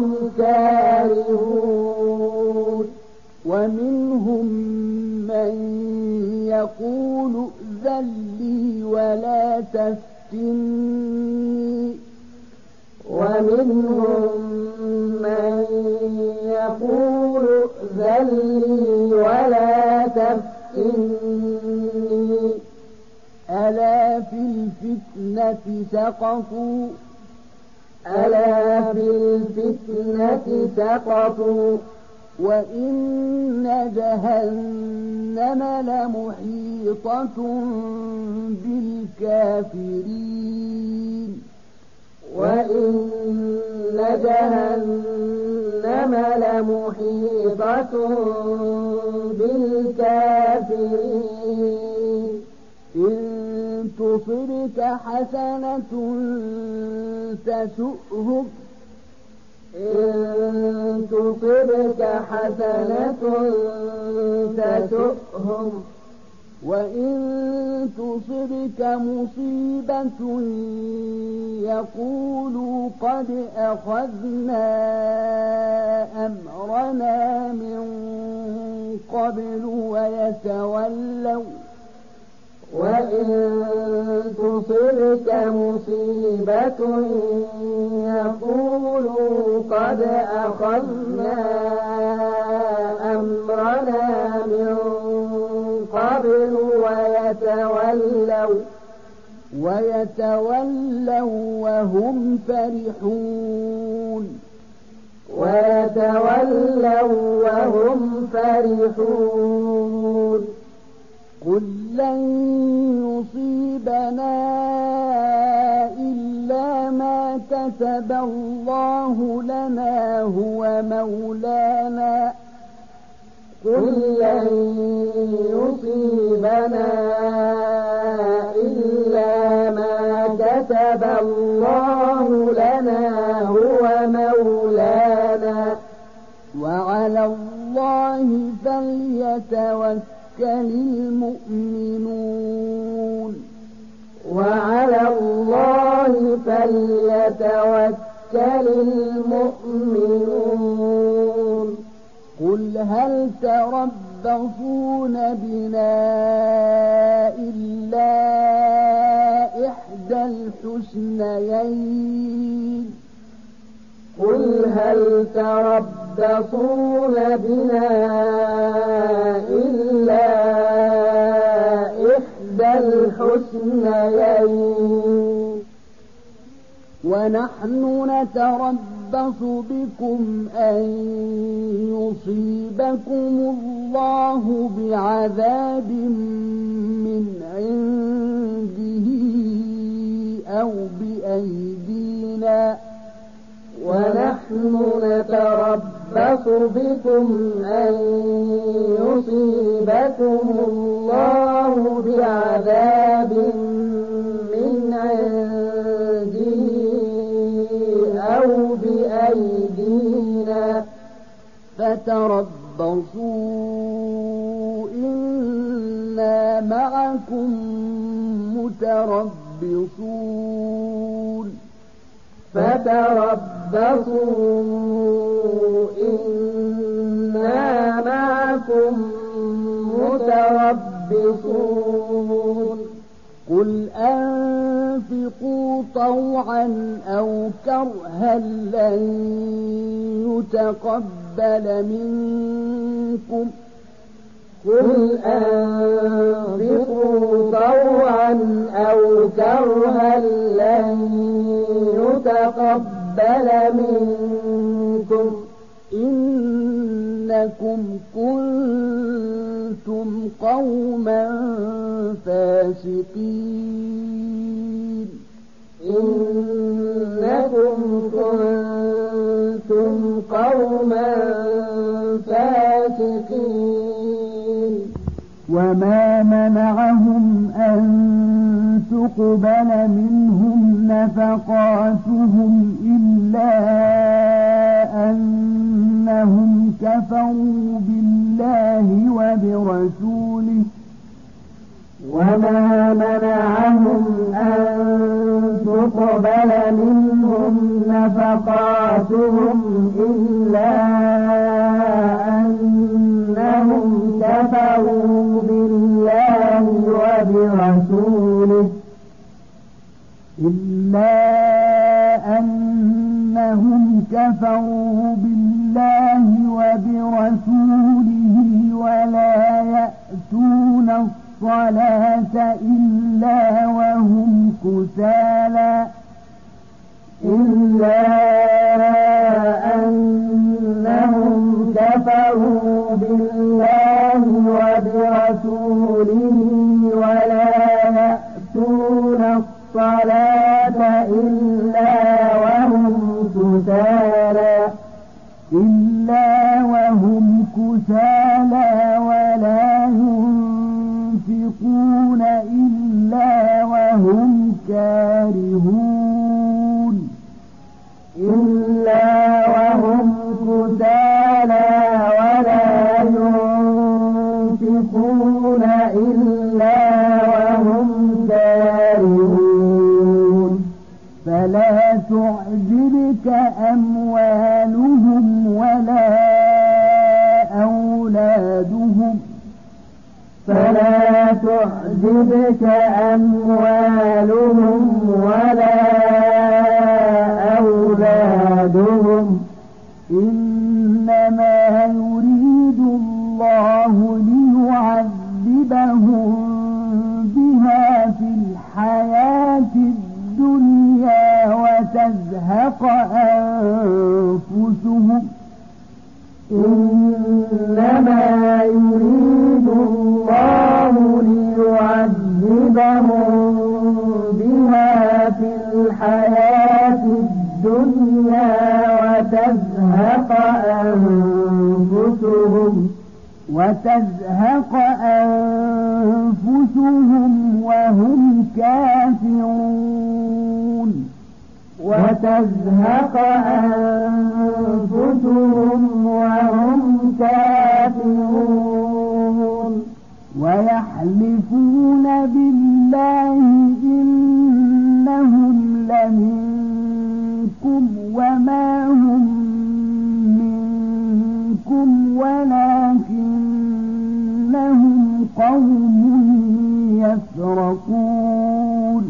كارهون ومنهم من يقول ائذن لي ولا تفتني ومنهم من يقول ائذن لي ولا تفتني ألا في الفتنة سقطوا ألا في الفتنة سقطوا وإن جهنم لمحيطة بالكافرين وإن جهنم لمحيطة بالكافرين إن تصبك حسنة تسؤهم إن تصبك حسنة تسؤهم وإن تصبك مصيبة يقولوا قد أخذنا أمرنا من قبل ويتولوا وإن تصبك مصيبة يقولوا قد أخذنا أمرنا من قبل ويتولوا ويتولوا وهم فرحون ويتولوا وهم فرحون قل لن يصيبنا إلا ما كتب الله لنا هو مولانا قل لن يصيبنا إلا ما كتب الله لنا هو مولانا وعلى الله فليتوكل المؤمنون وعلى الله فليتوكل المؤمنون قل هل تربصون بنا إلا إحدى الحسنيين قل هل تربصون بنا إلا إحدى الحسنيين ونحن نتربص بكم أن يصيبكم الله بعذاب من عنده أو بأيدينا ونحن نتربص بكم أن يصيبكم الله بعذاب من عنده أو بأيدينا فتربصوا إنا معكم متربصون فتربصوا إنا معكم متربصون قل أنفقوا طوعا أو كرها لن يتقبل منكم قل أنفقوا طوعا أو كرها لن يتقبل منكم إنكم كنتم قوما فاسقين إنكم كنتم قوما فاسقين وما منعهم أن تقبل منهم نفقاتهم إلا أنهم كفروا بالله وبرسوله وما منعهم أن تقبل منهم نفقاتهم إلا أنهم كفروا بالله وبرسوله إلا أنهم كفروا بالله وبرسوله ولا يأتون الصلاة إلا وهم كسالى إلا أنهم كفروا بالله وبرسوله ولا يأتون الصلاة إلا وهم كسالى إلا وهم كسالى ولا ينفقون إلا وهم كارهون إلا وهم كسالى ولا ينفقون إلا وهم كارهون فلا تعجبك أموالهم ولا أولادهم فلا تعجبك أموالهم ولا أولادهم إنما يريد الله ليعذبهم بها في الحياة الدنيا وتزهق أنفسهم إنما يريد الله ليعذبهم بها في الحياة الدنيا وتزهق أنفسهم وتزهق أنفسهم وهم كافرون وتزهق أنفسهم وهم كافرون ويحلفون بالله إنهم لمنكم وما هم منكم ولكنهم قوم يفرقون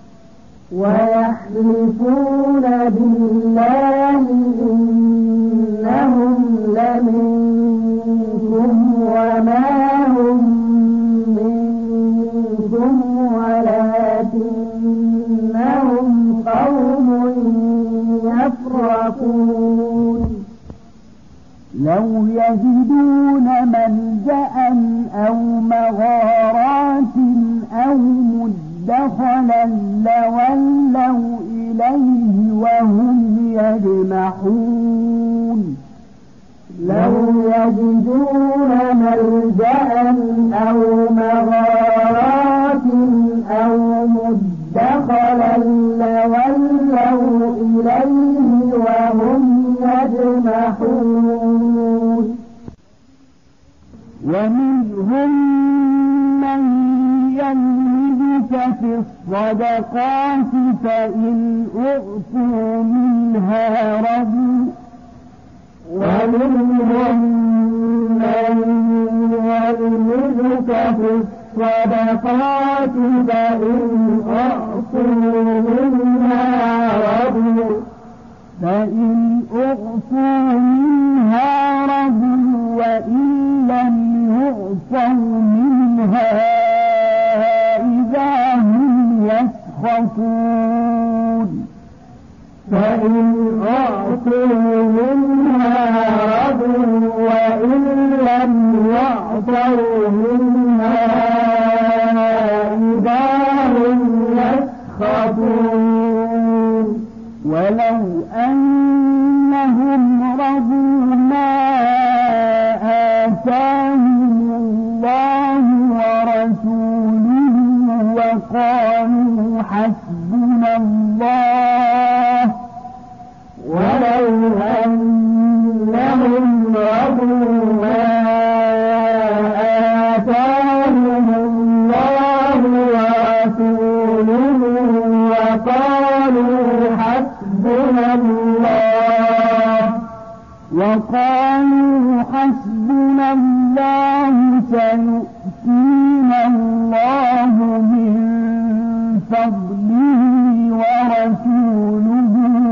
ويحلفون بالله إنهم لمنكم وما هم منكم ولكنهم قوم يفرقون لو يجدون ملجأ أو مغارات أو مدخلا لولوا إليه وهم يجمحون لو يجدون ملجأ أو مغارات أو مدخلا لولوا إليه وهم يجمحون ومنهم من يلمزك في الصدقات فإن أعطوا منها رضوا ومنهم من يلمزك في الصدقات الصدقات فإن أعطوا منها رضوا فإن أعطوا منها رضوا وإن لم يعطوا منها إذا هم يسخطون فإن أعطوا منها رضوا وإن لم يعطوا منها إذا هم يسخطون ولو أنهم رضوا ما آتاهم الله ورسوله وقالوا حسبنا الله ولو أنهم رضوا ما آتاهم الله ورسوله وقالوا حسبنا الله وقالوا حسبنا الله سيؤتينا الله من فضله ورسوله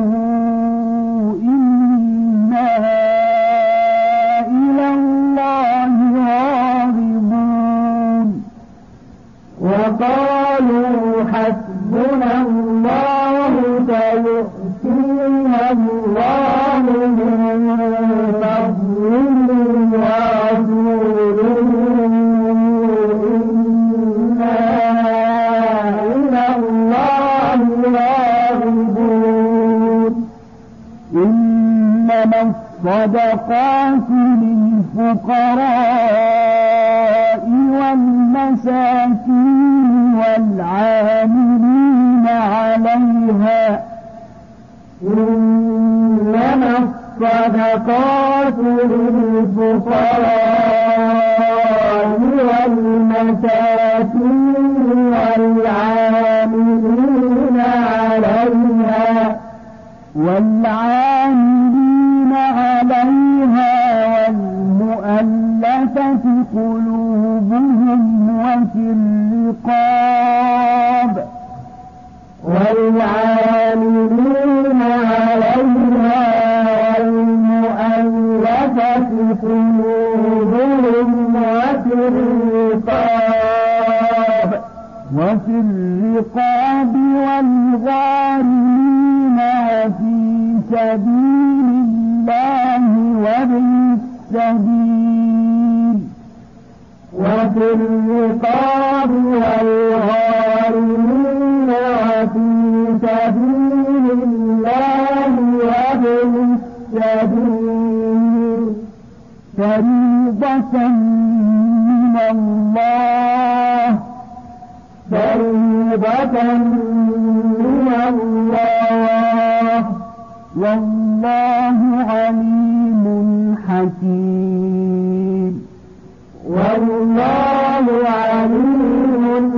إنا إلى الله راغبون وقالوا حسبنا الله سيؤتينا الله من فضله ورسوله إنا إلى الله راغبون إنما الصدقات للفقراء والمساكين والعاملين عليها إنما الصدقات للفقراء والمساكين والعاملين عليها والعاملين عليها والمؤلفة قلوبهم وفي الرقاب والعاملين عليها والمؤلفة قلوبهم وفي الرقاب وفي الرقاب والغارمين وفي سبيل الله وابن السبيل وفي الرقاب والغارمين وفي سبيل الله وابن السبيل فريضة من الله فريضة من الله والله عليم حكيم والله عليم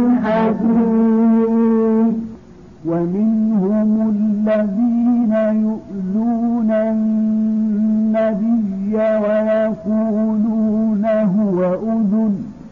حكيم ومنهم الذين يؤذون النبي ويقولون هو أذن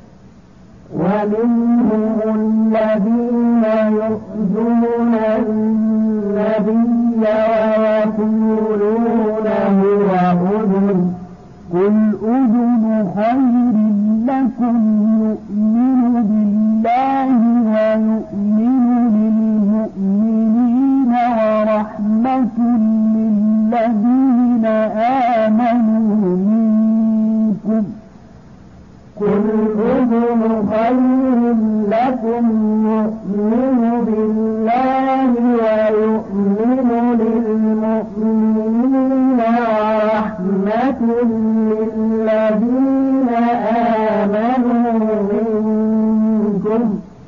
ومنهم الذين يؤذون النبي ويقولون هو أذن قل أذن خير لكم يؤمن بالله ويؤمن للمؤمنين ورحمة للذين آمنوا منكم قل أذن خير لكم يؤمن بالله ويؤمن للمؤمنين ورحمة للذين آمنوا منكم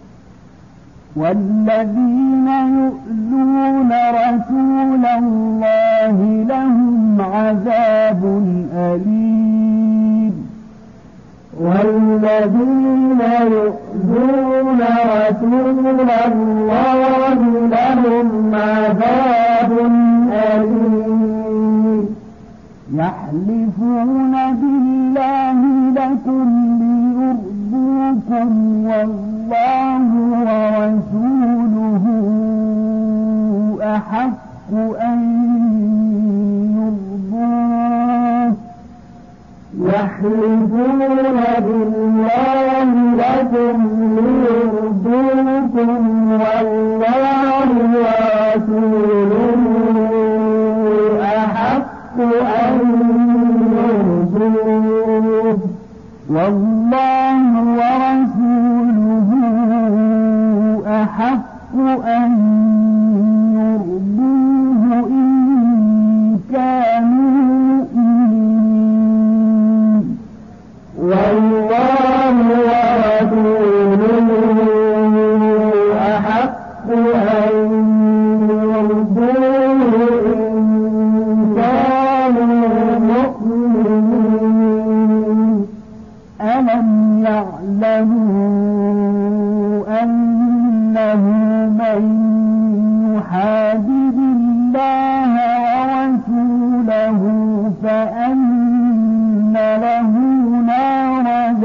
والذين يؤذون رسول الله لهم عذاب أليم والذين يؤذون رسول الله لهم عذاب أليم يحلفون بالله لكم ليرضوكم والله ورسوله أحق أن يرضوه يحلفون بالله لكم ليرضوكم والله ورسوله أحق أن يرضوه والله ورسوله أحق أن يرضوه إن كانوا مؤمنين والله ورسوله أحق أن يرضوه إن كانوا مؤمنين ألم يعلموا أنه من يحادد الله ورسوله فأن له نار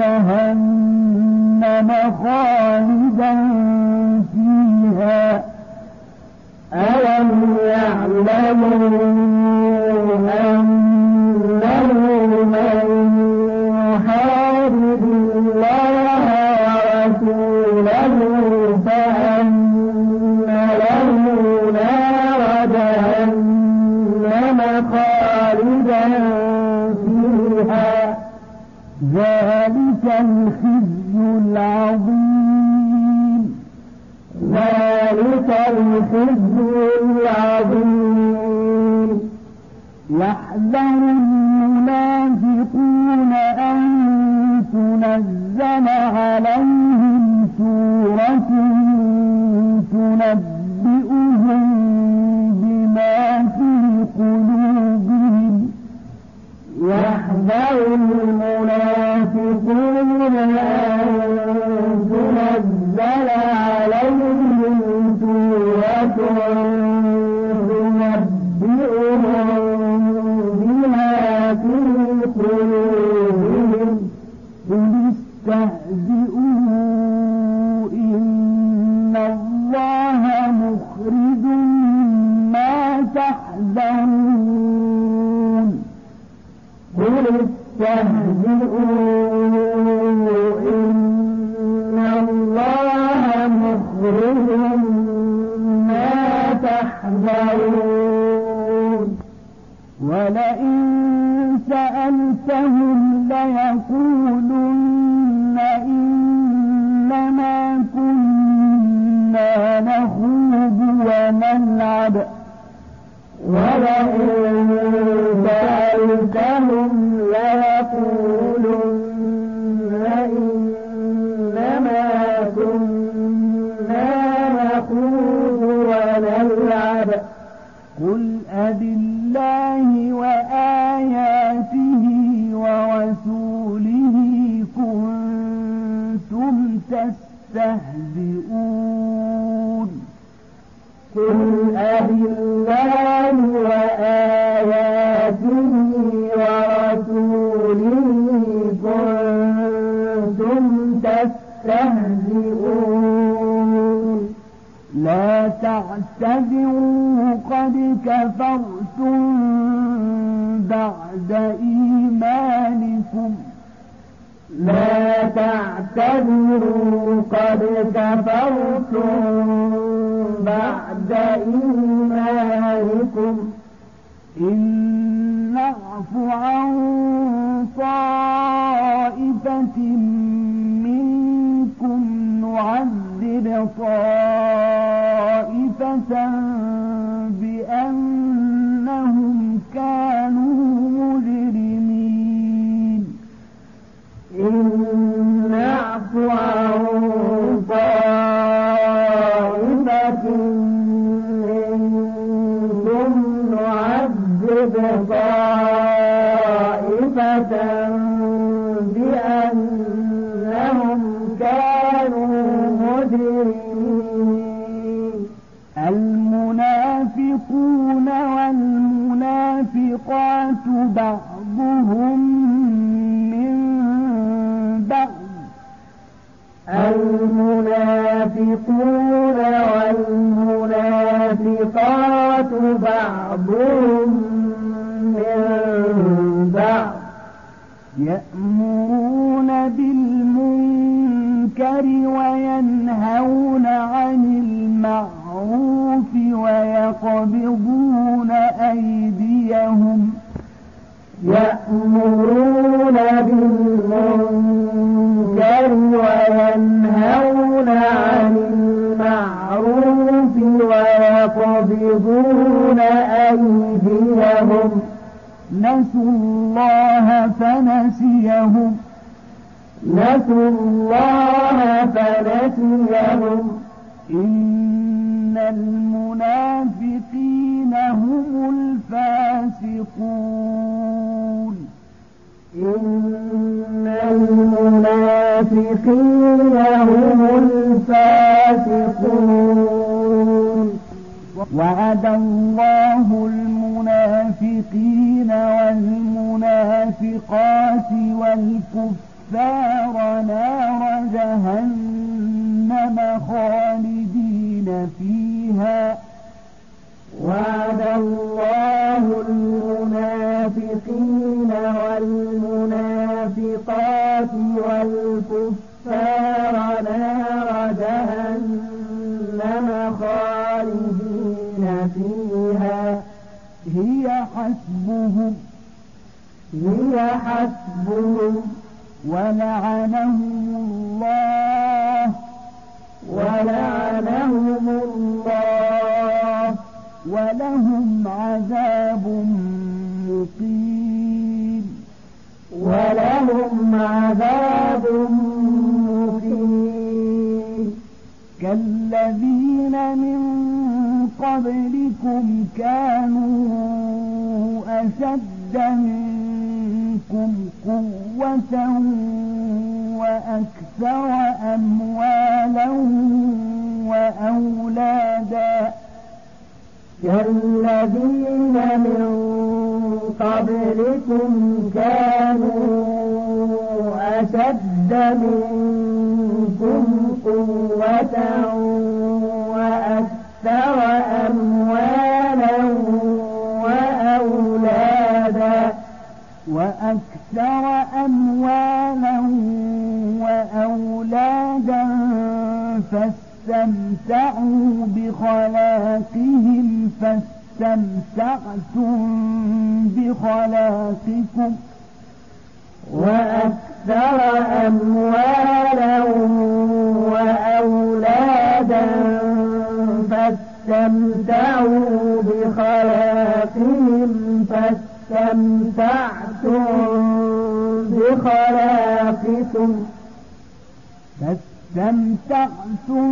جهنم خالدا فيها ألم يعلموا أنه من يحارب الله ورسوله فأن له نار جهنم خالدا فيها ذلك الخزي العظيم ذلك الخزي العظيم يحذر المنافقون أن تنزل عليهم سورة تنبئهم بما في قلوبهم يحذر المنافقون أن تنزل عليهم سورة تنبئهم بما في قلوبهم قل استهزئوا إن الله مخرج ما تحذرون قل استهزئوا إن الله مخرج ما تحذرون ولئن سألتهم ليقولن إنما كنا نخوض ونلعب ولئن سألتهم ليقولن إنما كنا نخوض ونلعب قل أبالله وآياته ورسوله كنتم تستهزئون قل أبالله وآياته ورسوله كنتم تستهزئون لا تعتذروا قد كفرتم بعد إيمانكم لا تعتذروا قد كفرتم بعد إيمانكم إن نعف عن طائفة منكم نعذب طائفة بأنهم كانوا مجرمين إن نعف عن طائفة منكم نعذب طائفة بأنهم كانوا مجرمين المنافقون والمنافقات بعضهم من بعض المنافقون المنافقون والمنافقات بعضهم من بعض يأمرون بالمنكر وينهون عن المعروف ويقبضون أيديهم يأمرون بالمنكر وينهون عن المعروف ويقبضون أيديهم نسوا الله فنسيهم نسوا الله فنسيهم إن المنافقين هم الفاسقون إن المنافقين هم الفاسقون وعد الله المنافقين والمنافقات والكفار نار جهنم خالدين فيها وعد الله المنافقين والمنافقات والكفار نار جهنم خالدين فيها هي حسبهم هي حسبهم ولعنهم الله ولعنهم الله ولهم عذاب مقيم ولهم عذاب مقيم كالذين من قبلكم كانوا أشد منكم قوة وأكثر أموالا وأولادا كالذين من قبلكم كانوا أشد منكم قوة وأكثر أموالا وأولادا وأكثر أموالا وأولادا فاستمتعوا بخلاقهم فاستمتعتم بخلاقكم وأكثر أموالا وأولادا فاستمتعوا بخلاقهم فاستمتعتم بخلاقكم فاستمتعتم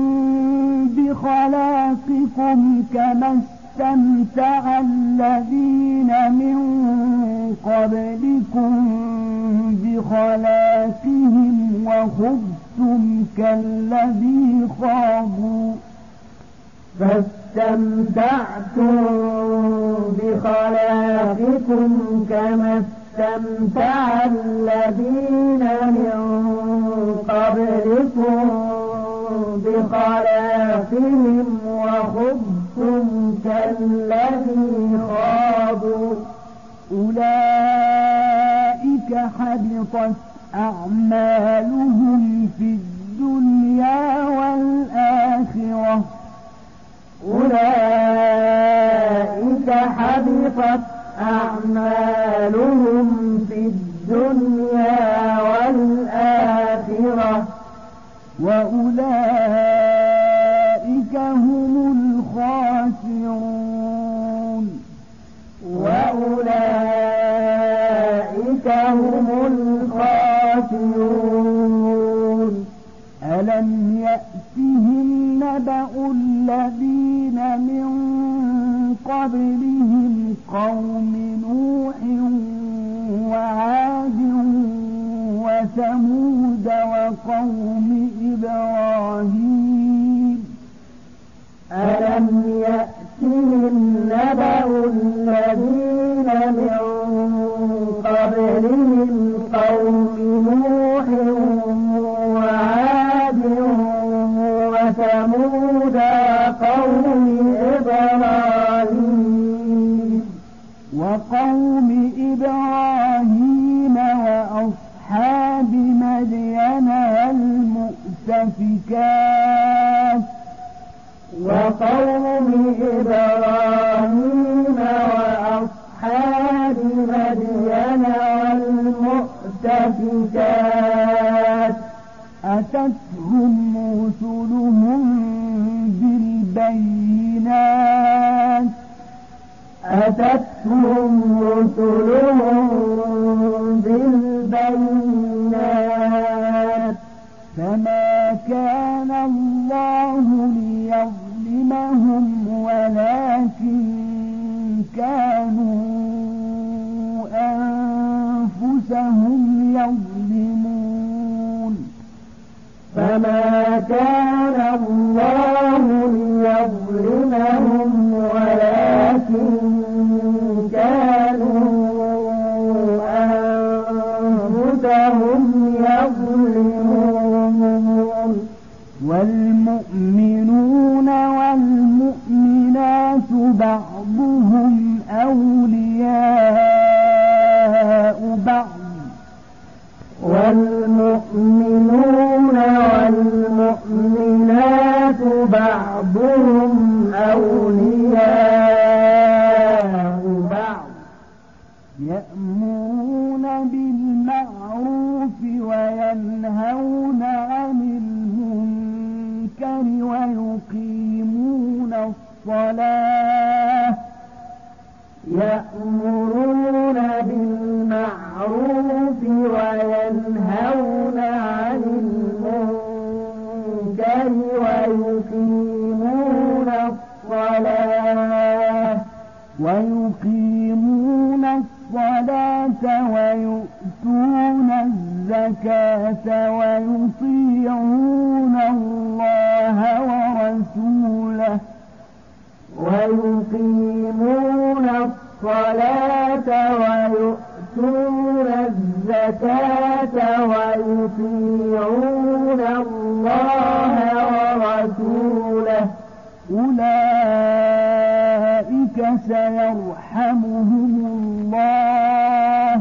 بخلاقكم كما استمتع الذين من قبلكم بخلاقهم وخذتم كالذي خاضوا فاستمتعتم بخلاقكم كما استمتع الذين من قبلكم بخلاقهم وخذتم كالذي خاضوا أولئك حبطت أعمالهم في الدنيا والآخرة أولئك حبطت أعمالهم في الدنيا والآخرة وأولئك هم الخاسرون وأولئك هم الخاسرون ألم يأتهم نبأ الذين من قبلهم قوم نوح وعاد وثمود وقوم إبراهيم ألم يأتهم نبأ الذين من قبلهم قوم نوح وعاد وثمود وقوم إبراهيم وقوم إبراهيم وأصحاب مدين المؤتفكات وقوم إبراهيم وأصحاب مدين والمؤتفكات أتتهم رسلهم بالبينات أتتهم رسلهم بالبينات فما كان الله ليظلمهم ولكن كانوا أنفسهم يظلمون فما كان الله ليظلمهم ولكن كانوا أنفسهم يظلمون والمؤمنون والمؤمنات بعضهم أولياء بعض والمؤمنون والمؤمنات بعضهم أولياء بعض يأمرون بالمعروف وينهون عن المنكر ويقيمون الصلاة يأمرون بالمعروف وينهون عن المنكر ويقيمون الصلاة ويقيمون الصلاة ويؤتون الزكاة ويطيعون الله ورسوله ويقيمون الصلاة ويؤتون الزكاة ويطيعون الله ورسوله أولئك سيرحمهم الله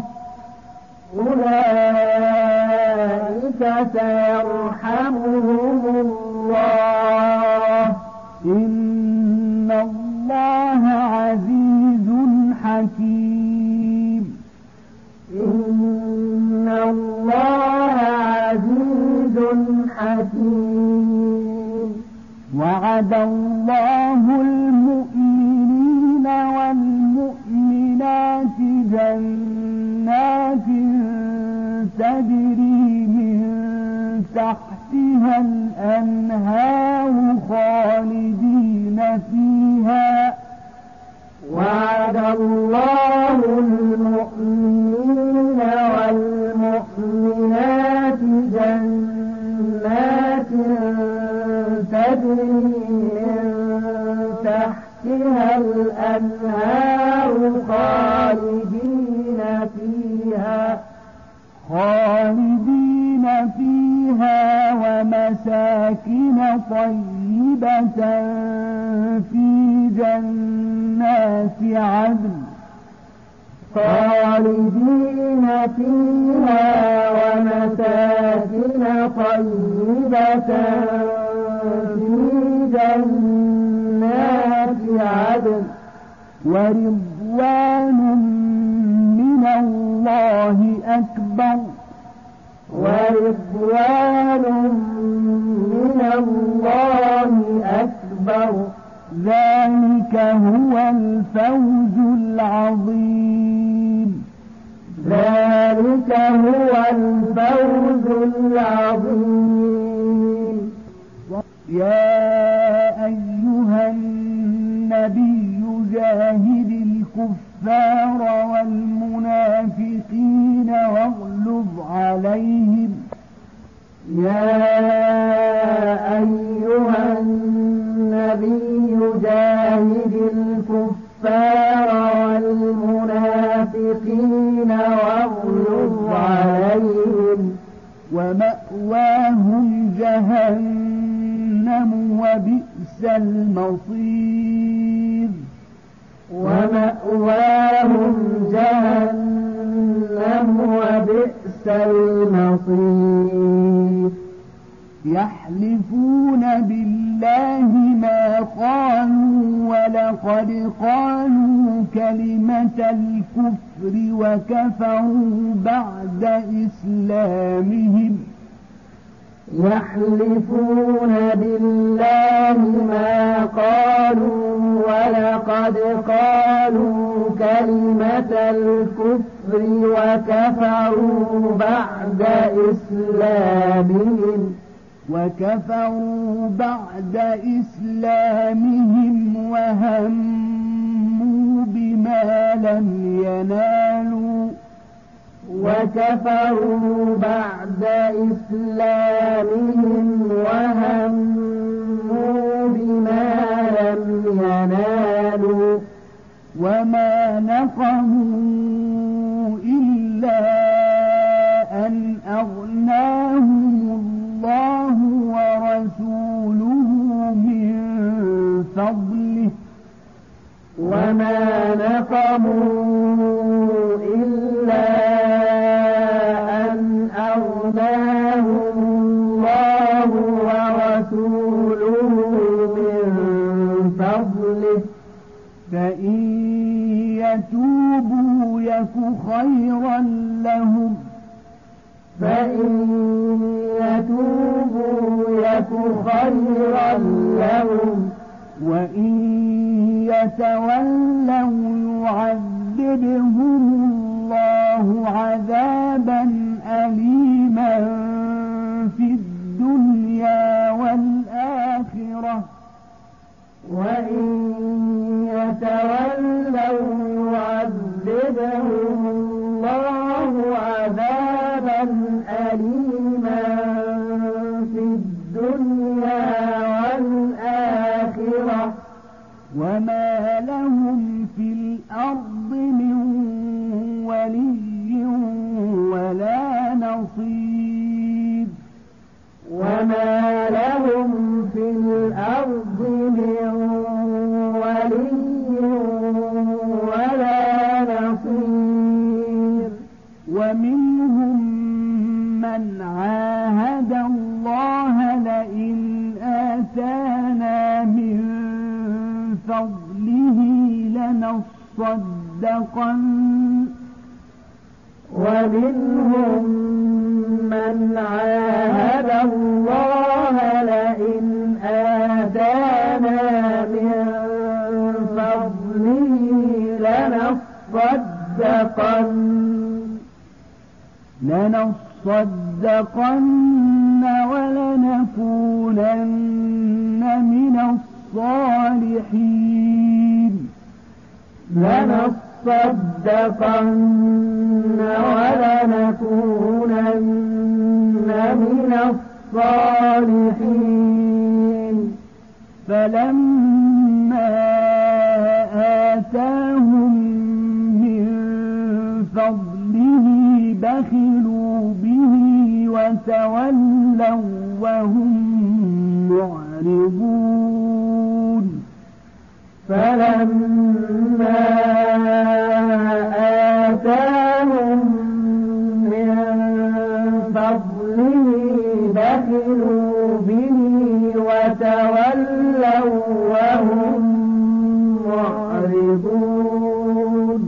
أولئك سيرحمهم الله إن الله عزيز حكيم إن الله عزيز حكيم وعد الله المؤمنين والمؤمنات جنات تجري من تحتها الأنهار خالدين فيها وعد الله المؤمنين والمؤمنات جنات تجري من تحتها الأنهار خالدين فيها خالدين فيها ومساكن طيبة في جنات عدن خالدين فيها ومساكن طيبة في جنات عدن ورضوان من الله أكبر ورضوان من الله أكبر ذلك هو الفوز العظيم ذلك هو الفوز العظيم يا أيها النبي جاهد الكفار والمنافقين واغلظ عليهم يا أيها النبي جاهد الكفار والمنافقين واغلظ عليهم ومأواهم جهنم وبئس المصير ومأواهم جهنم وبئس المصير يحلفون بالله ما قالوا ولقد قالوا كلمة الكفر وكفروا بعد إسلامهم يحلفون بالله ما قالوا ولقد قالوا كلمة الكفر وكفروا بعد إسلامهم وكفروا بعد إسلامهم وهموا بما لم ينالوا وكفروا بعد إسلامهم وهموا بما لم ينالوا وما نقموا إلا أن أغناهم الله ورسوله من فضله وما نقموا إلا أن أغناهم الله ورسوله من فضله فإن يتوبوا يك خيرا لهم فإن يتوبوا يك خيرا لهم وإن يتولوا يعذبهم الله عذابا أليما في الدنيا والآخرة وإن يتولوا يعذبهم الله عذابا أليما في الدنيا والآخرة وما لهم في الأرض من ولي ولا نصير وما لهم في الأرض من ولي ولا نصير ومنهم من عاهد الله لئن آتانا من فضله لنصدقن ومنهم من عاهد الله لئن آتانا من فضله لنصدقن لنصدقن ولنكونن من الصالحين لنصدقن ولنكونن من الصالحين فلما آتاهم من فضله بخلوا به وتولوا وهم معرضون فلما آتاهم من فضله بخلوا به وتولوا وهم معرضون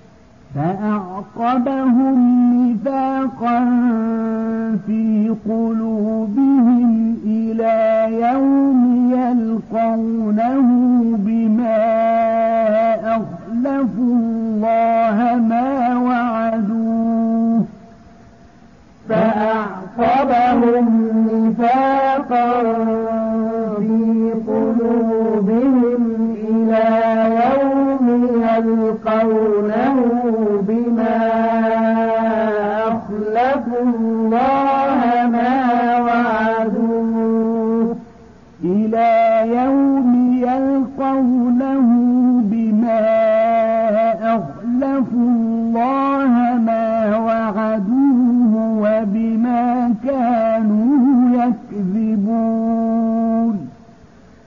فأعقبهم نفاقا في قلوبهم إلى يوم يلقونه بما أخلفوا الله ما وعدوه فأعقبهم نفاقا في قلوبهم إلى يوم يلقونه بما أخلفوا الله ما وعدوه إلى يوم يلقونه بما أخلفوا الله ما وعدوه وبما كانوا يكذبون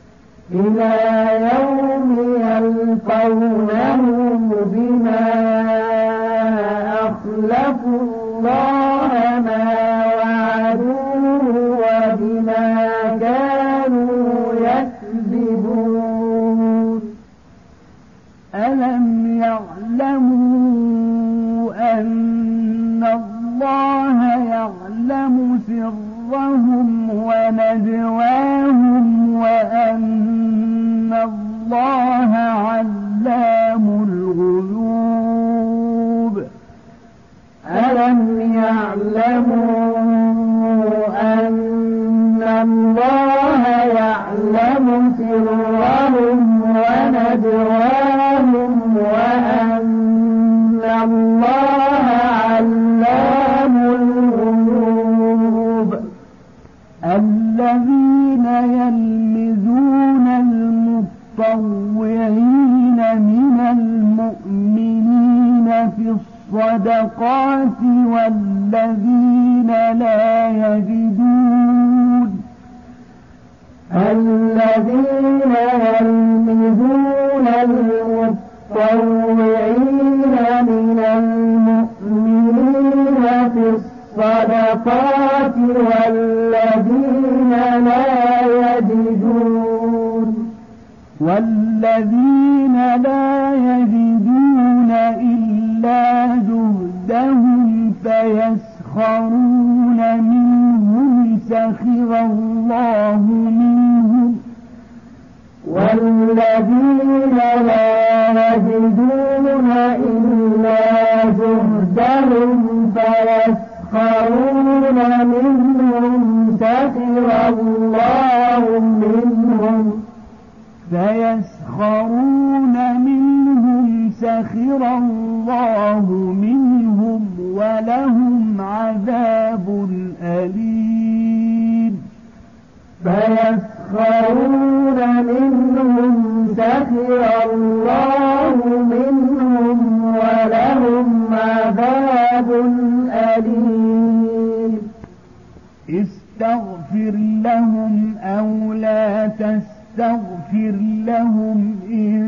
إلى يوم يلقونه بما أخلفوا الله ما وعدوه وبما كانوا يكذبون ألم يعلموا أن الله يعلم سرهم ونجواهم وأن الله علام الغيوب ألم يعلموا أن الله يعلم سرهم ونجواهم وأن الله علام الغيوب الذين يلمزون المطوعين من المؤمنين في الصدقات والذين لا يجدون الذين يلمزون المطوعين من المؤمنين في الصدقات والذين لا يجدون والذين لا يجدون إلا جهدهم فيسخرون منهم سخر الله منهم والذين لا يجدون إلا جهدهم فيسخرون منهم سخر الله منهم فيسخرون منهم سخر الله منهم ولهم عذاب أليم فيسخرون منهم سخر الله منهم ولهم عذاب أليم استغفر لهم أو لا تستغفر لهم إن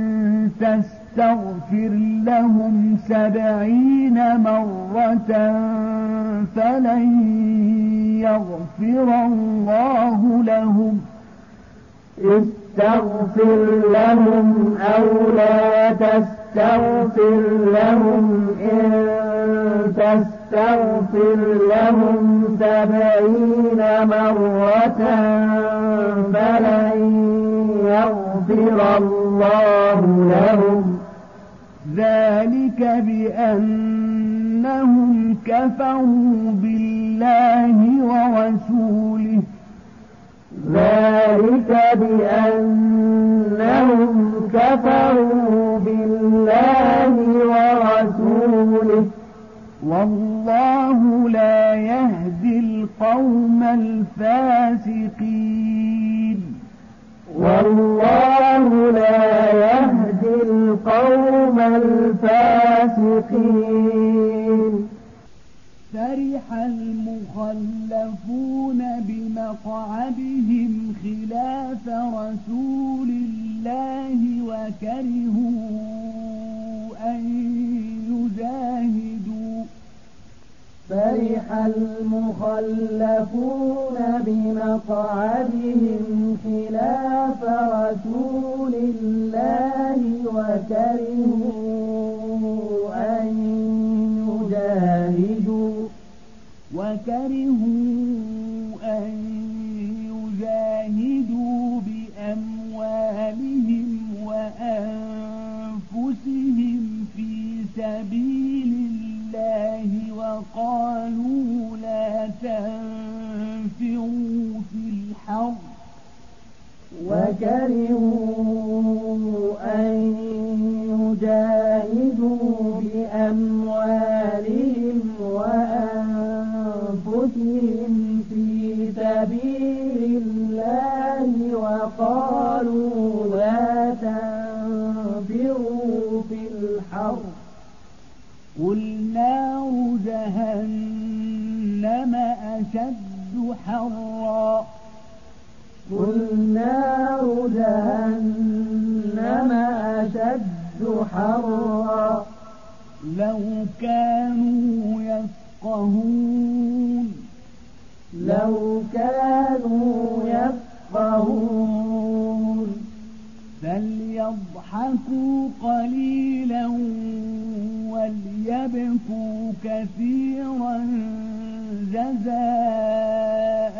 تستغفر لهم سبعين مرة فلن يغفر الله لهم استغفر لهم أو لا تستغفر لهم إن تستغفر لهم سبعين مرة فلن يغفر الله لهم ذلك بأنهم كفروا بالله ورسوله ذلك بأنهم كفروا بالله ورسوله والله لا يهدي القوم الفاسقين والله لا يهدي القوم الفاسقين فرح المخلفون بمقعدهم خلاف رسول الله وكرهوا أن يجاهدوا فرح المخلفون بمقعدهم خلاف رسول الله وكرهوا أن يجاهدوا وكرهوا أن يجاهدوا بأموالهم وأنفسهم في سبيل الله وقالوا لا تنفروا في الحر وكرهوا أن يجاهدوا بأموالهم وأنفسهم في سبيل الله وقالوا لا تنفروا في الحر قل نار جهنم أشد حرا قل نار جهنم أشد حرا لو كانوا يفقهون لو كانوا يفقهون فليضحكوا قليلا وليبكوا كثيرا جزاء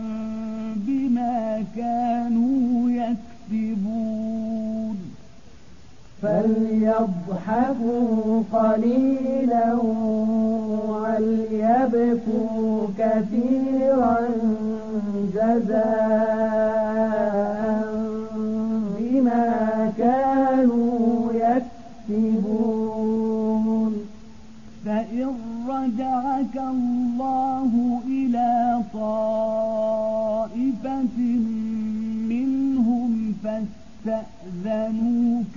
بما كانوا يكسبون فليضحكوا قليلا وليبكوا كثيرا جزاء بما كانوا يكسبون فإن رجعك الله إلى طائفة منهم فاستأذنوك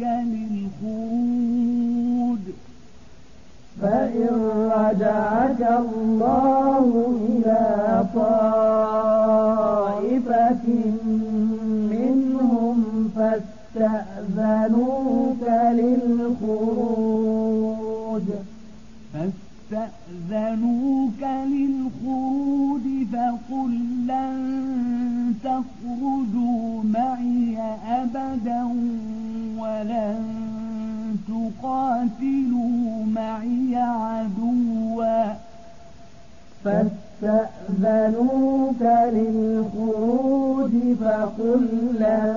للخروج فإن رجعك الله إلى طائفة منهم فاستأذنوك للخروج فاستأذنوك للخروج فقل لن تخرجوا معي أبدا ولن تقاتلوا معي عدوا فاستأذنوك للخروج فقل لن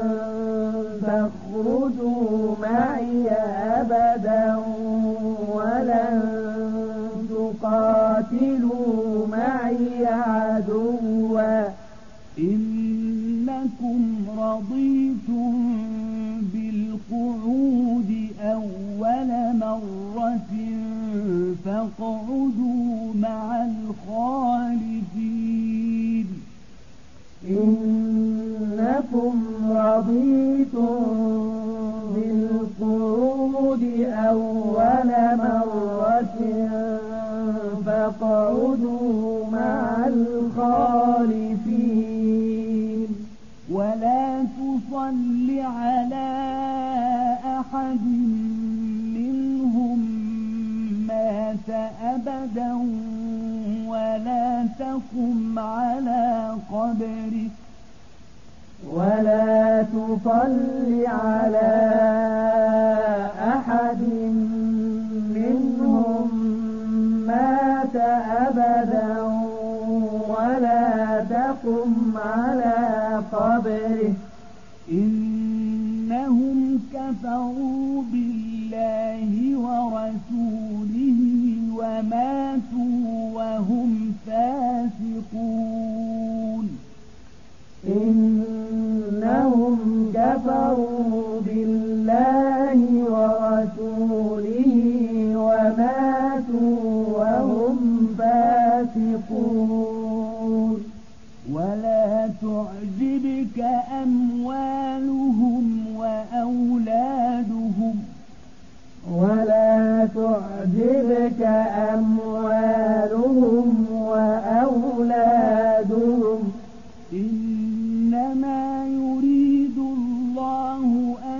تخرجوا معي أبدا ولن تقاتلوا معي عدوا إنكم رضيتم بالقعود أول مرة فاقعدوا مع الخالفين إنكم رضيتم بالقعود أول مرة فاقعدوا مع الخالفين ولا تصل على أحد منهم مات أبدا ولا تقم على قبره ولا تصل على أحد منهم مات أبدا ولا تقم على قبره إنهم كفروا بالله ورسوله وماتوا وهم فاسقون إنهم كفروا بالله ورسوله وماتوا وهم فاسقون ولا تعجبك أموالهم وأولادهم ولا تعجبك أموالهم وأولادهم إنما يريد الله أن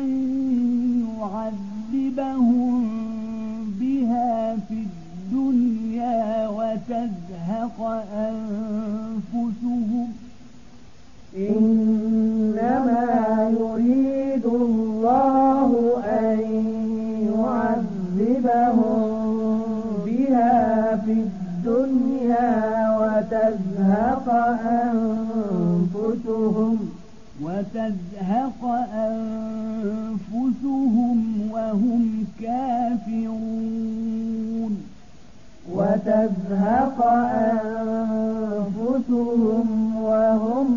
يعذبهم بها في الدنيا وتزهق أنفسهم إنما يريد الله أن يعذبهم بها في الدنيا وتزهق أنفسهم وتزهق أنفسهم وهم كافرون وتزهق أنفسهم وهم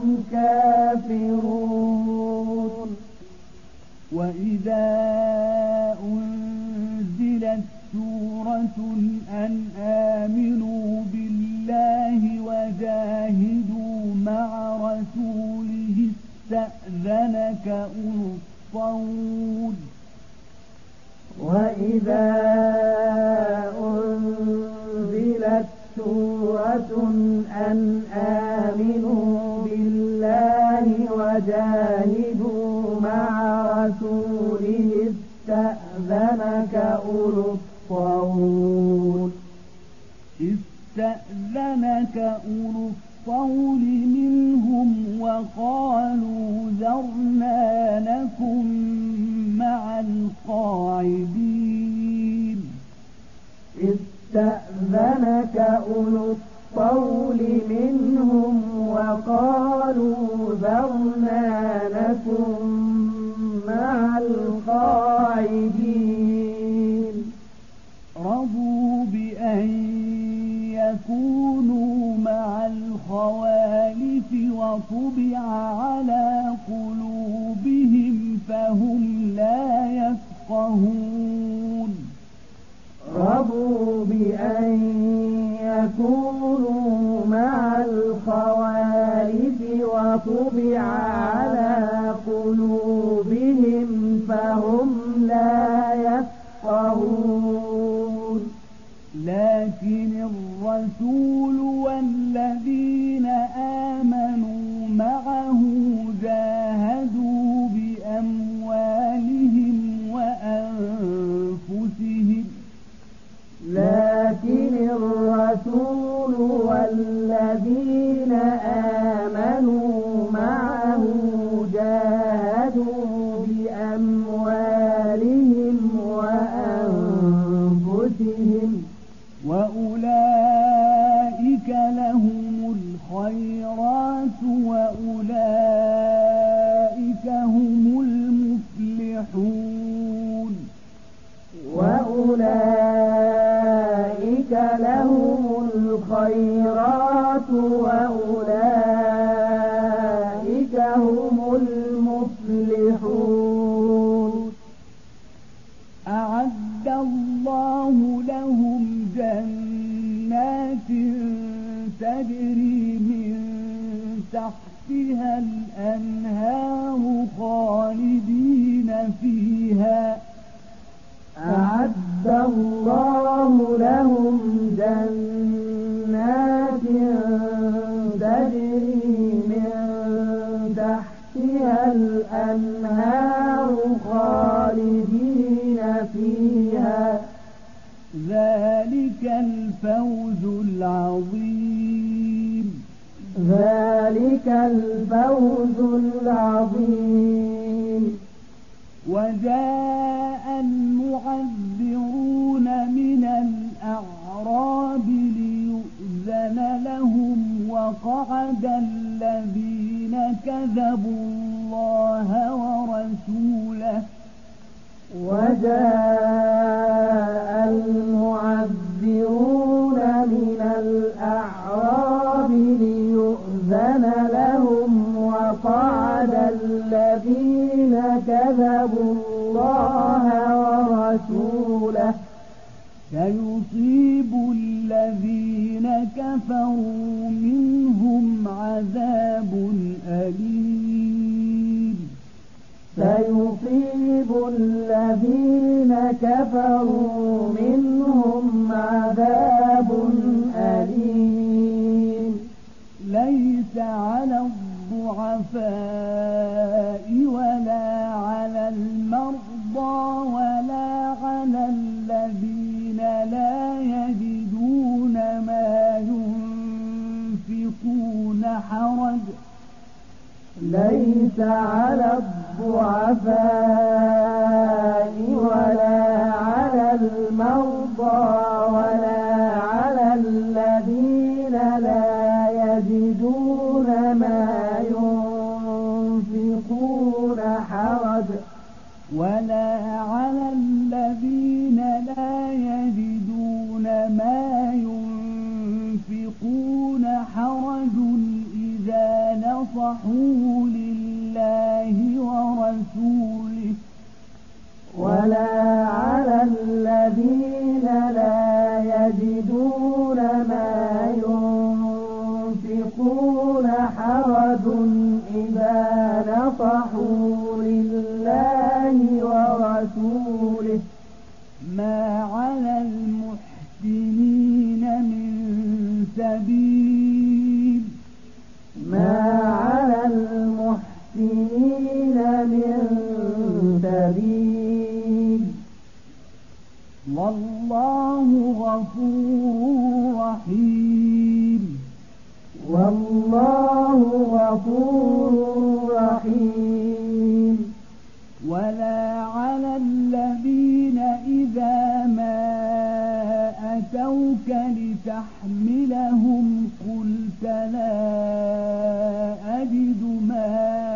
كافرون وإذا أنزلت سورة أن آمنوا بالله وجاهدوا مع رسوله استأذنك أولو الطول وإذا أنزلت سورة أن آمنوا بالله وجاهدوا مع رسوله استأذنك أولو الطول استأذنك أولو الطول منهم وقالوا ذرنا لكم مع القاعدين استأذنك أولو الطول منهم وقالوا ذرنا لكم مع القاعدين رضوا بأن يكونوا مع الخوالف وطبع على قلوبهم فهم لا يفقهون رضوا بأن يكونوا مع الخوالف وطبع على قلوبهم فهم لا يفقهون لكن الرسول والذين آمنوا معه جاهدوا بأموالهم وأنفسهم لكن الرسول والذين آمنوا معه جاهدوا بأموالهم وأنفسهم وأولئك لهم الخيرات وأولئك هم المفلحون وأولئك لهم الخيرات وأولئك هم المفلحون أعد الله لهم جنات تجري من تحتها الأنهار خالدين فيها أعد الله لهم جنات تجري من تحتها الأنهار خالدين فيها ذلك الفوز العظيم ذلك الفوز العظيم وجاء المعذرون من الأعراب ليؤذن لهم وقعد الذين كذبوا الله ورسوله وجاء المعذرون من الأعراب ليؤذن لهم وقعد الذين كذبوا الله ورسوله سيصيب الذين كفروا منهم عذاب أليم سيصيب الذين كفروا منهم عذاب أليم ليس على الضعفاء ولا على المرضى ولا على الذين لا يجدون ما ينفقون حرج ليس على الضعفاء ولا على المرضى ولا على الذين لا يجدون ما ينفقون حرج ولا على الذين لا يجدون ما ينفقون حرج إذا نصحوا لله ورسوله ولا على الذين لا يجدون ما ينفقون حرج إذا نصحوا لله ورسوله ما على المحسنين من سبيل ما على المحسنين والله غفور رحيم والله غفور رحيم ولا على الذين إذا ما أتوك لتحملهم قلت لا أجد ما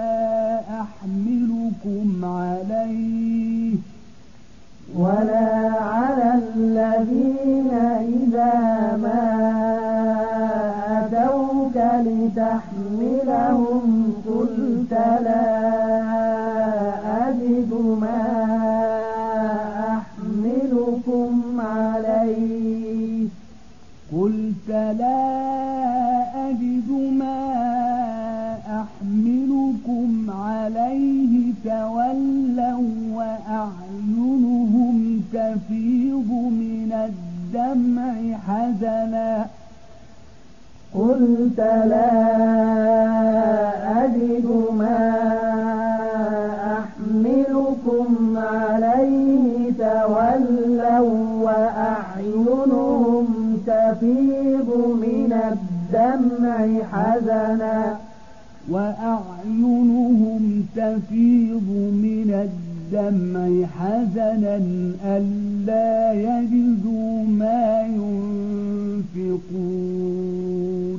أحملكم عليه ولا على الذين إذا ما أتوك لتحملهم قلت لا أجد ما أحملكم عليه قلت لا أجد ما أحملكم عليه تولوا وأعينهم تفيض من الدمع حزنا قلت لا أجد ما أحملكم عليه تولوا وأعينهم تفيض من الدمع حزنا وأعينهم تفيض من الدمع حزنا ألا يجدوا ما ينفقون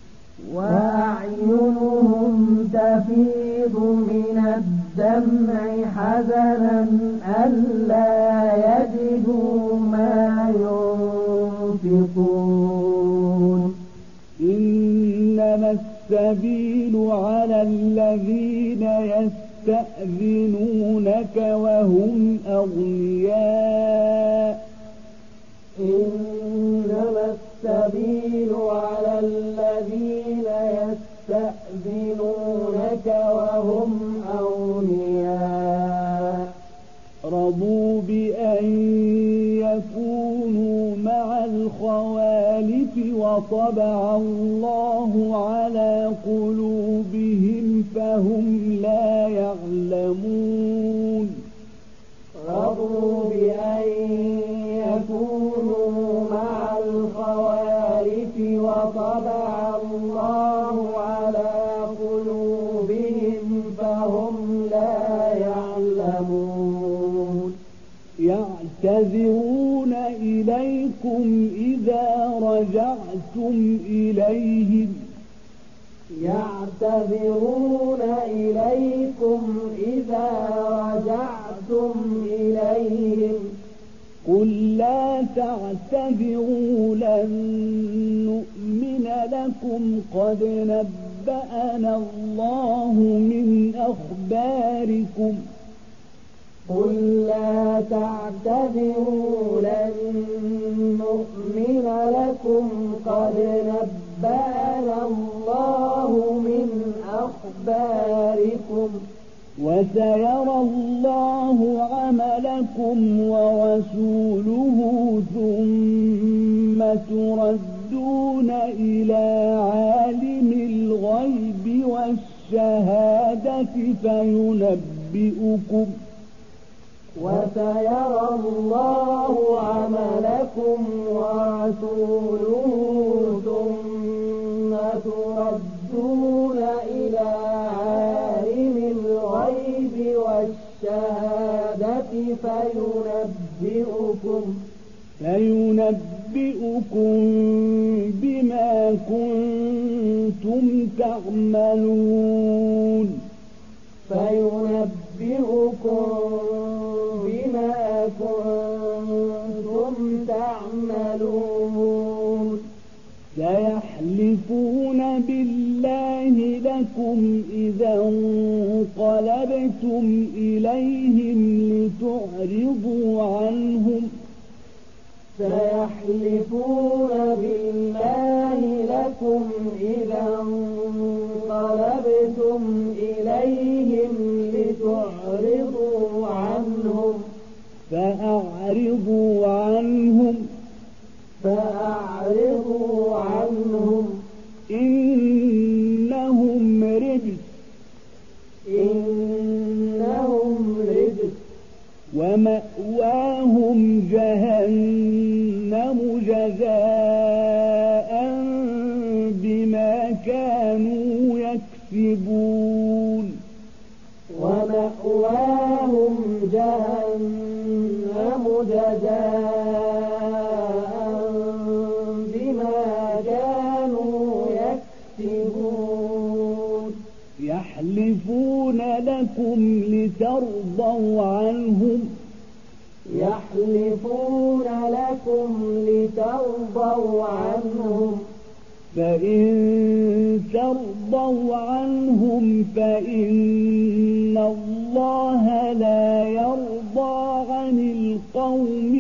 وأعينهم تفيض من الدمع حزنا ألا يجدوا ما ينفقون إنما السبيل على الذين يستأذنونك وهم أغنياء إنما السبيل على الذين يستأذنونك وهم أغنياء رضوا بأن يكونوا مع الخوالف وطبع الله على قلوبهم فهم لا يعلمون رضوا بأن يكونوا مع الخوالف وطبع الله على قلوبهم فهم لا يعلمون يعتذرون إليكم إذا رجعتم إليهم يعتذرون إليكم إذا رجعتم إليهم قل لا تعتذروا لن نؤمن لكم قد نبأنا الله من أخباركم قل لا تعتذروا لن نؤمن لكم قد نبأنا الله من أخباركم وسيرى الله عملكم ورسوله ثم تردون إلى عالم الغيب والشهادة فينبئكم وسيرى الله عملكم ورسوله ثم تردون إلى عالم الغيب والشهادة فينبئكم فينبئكم بما كنتم تعملون فينبئكم بما كنتم تعملون سيحلفون بالله لكم إذا انقلبتم إليهم لتعرضوا عنهم سيحلفون بالله لكم إذا انقلبتم إليهم لتعرضوا عنهم فأعرضوا عنهم فأعرضوا عنهم إنهم رجس إنهم رجس ومأواهم جهنم لكم لترضوا عنهم يحلفون لكم لترضوا عنهم فإن ترضوا عنهم فإن الله لا يرضى عن القوم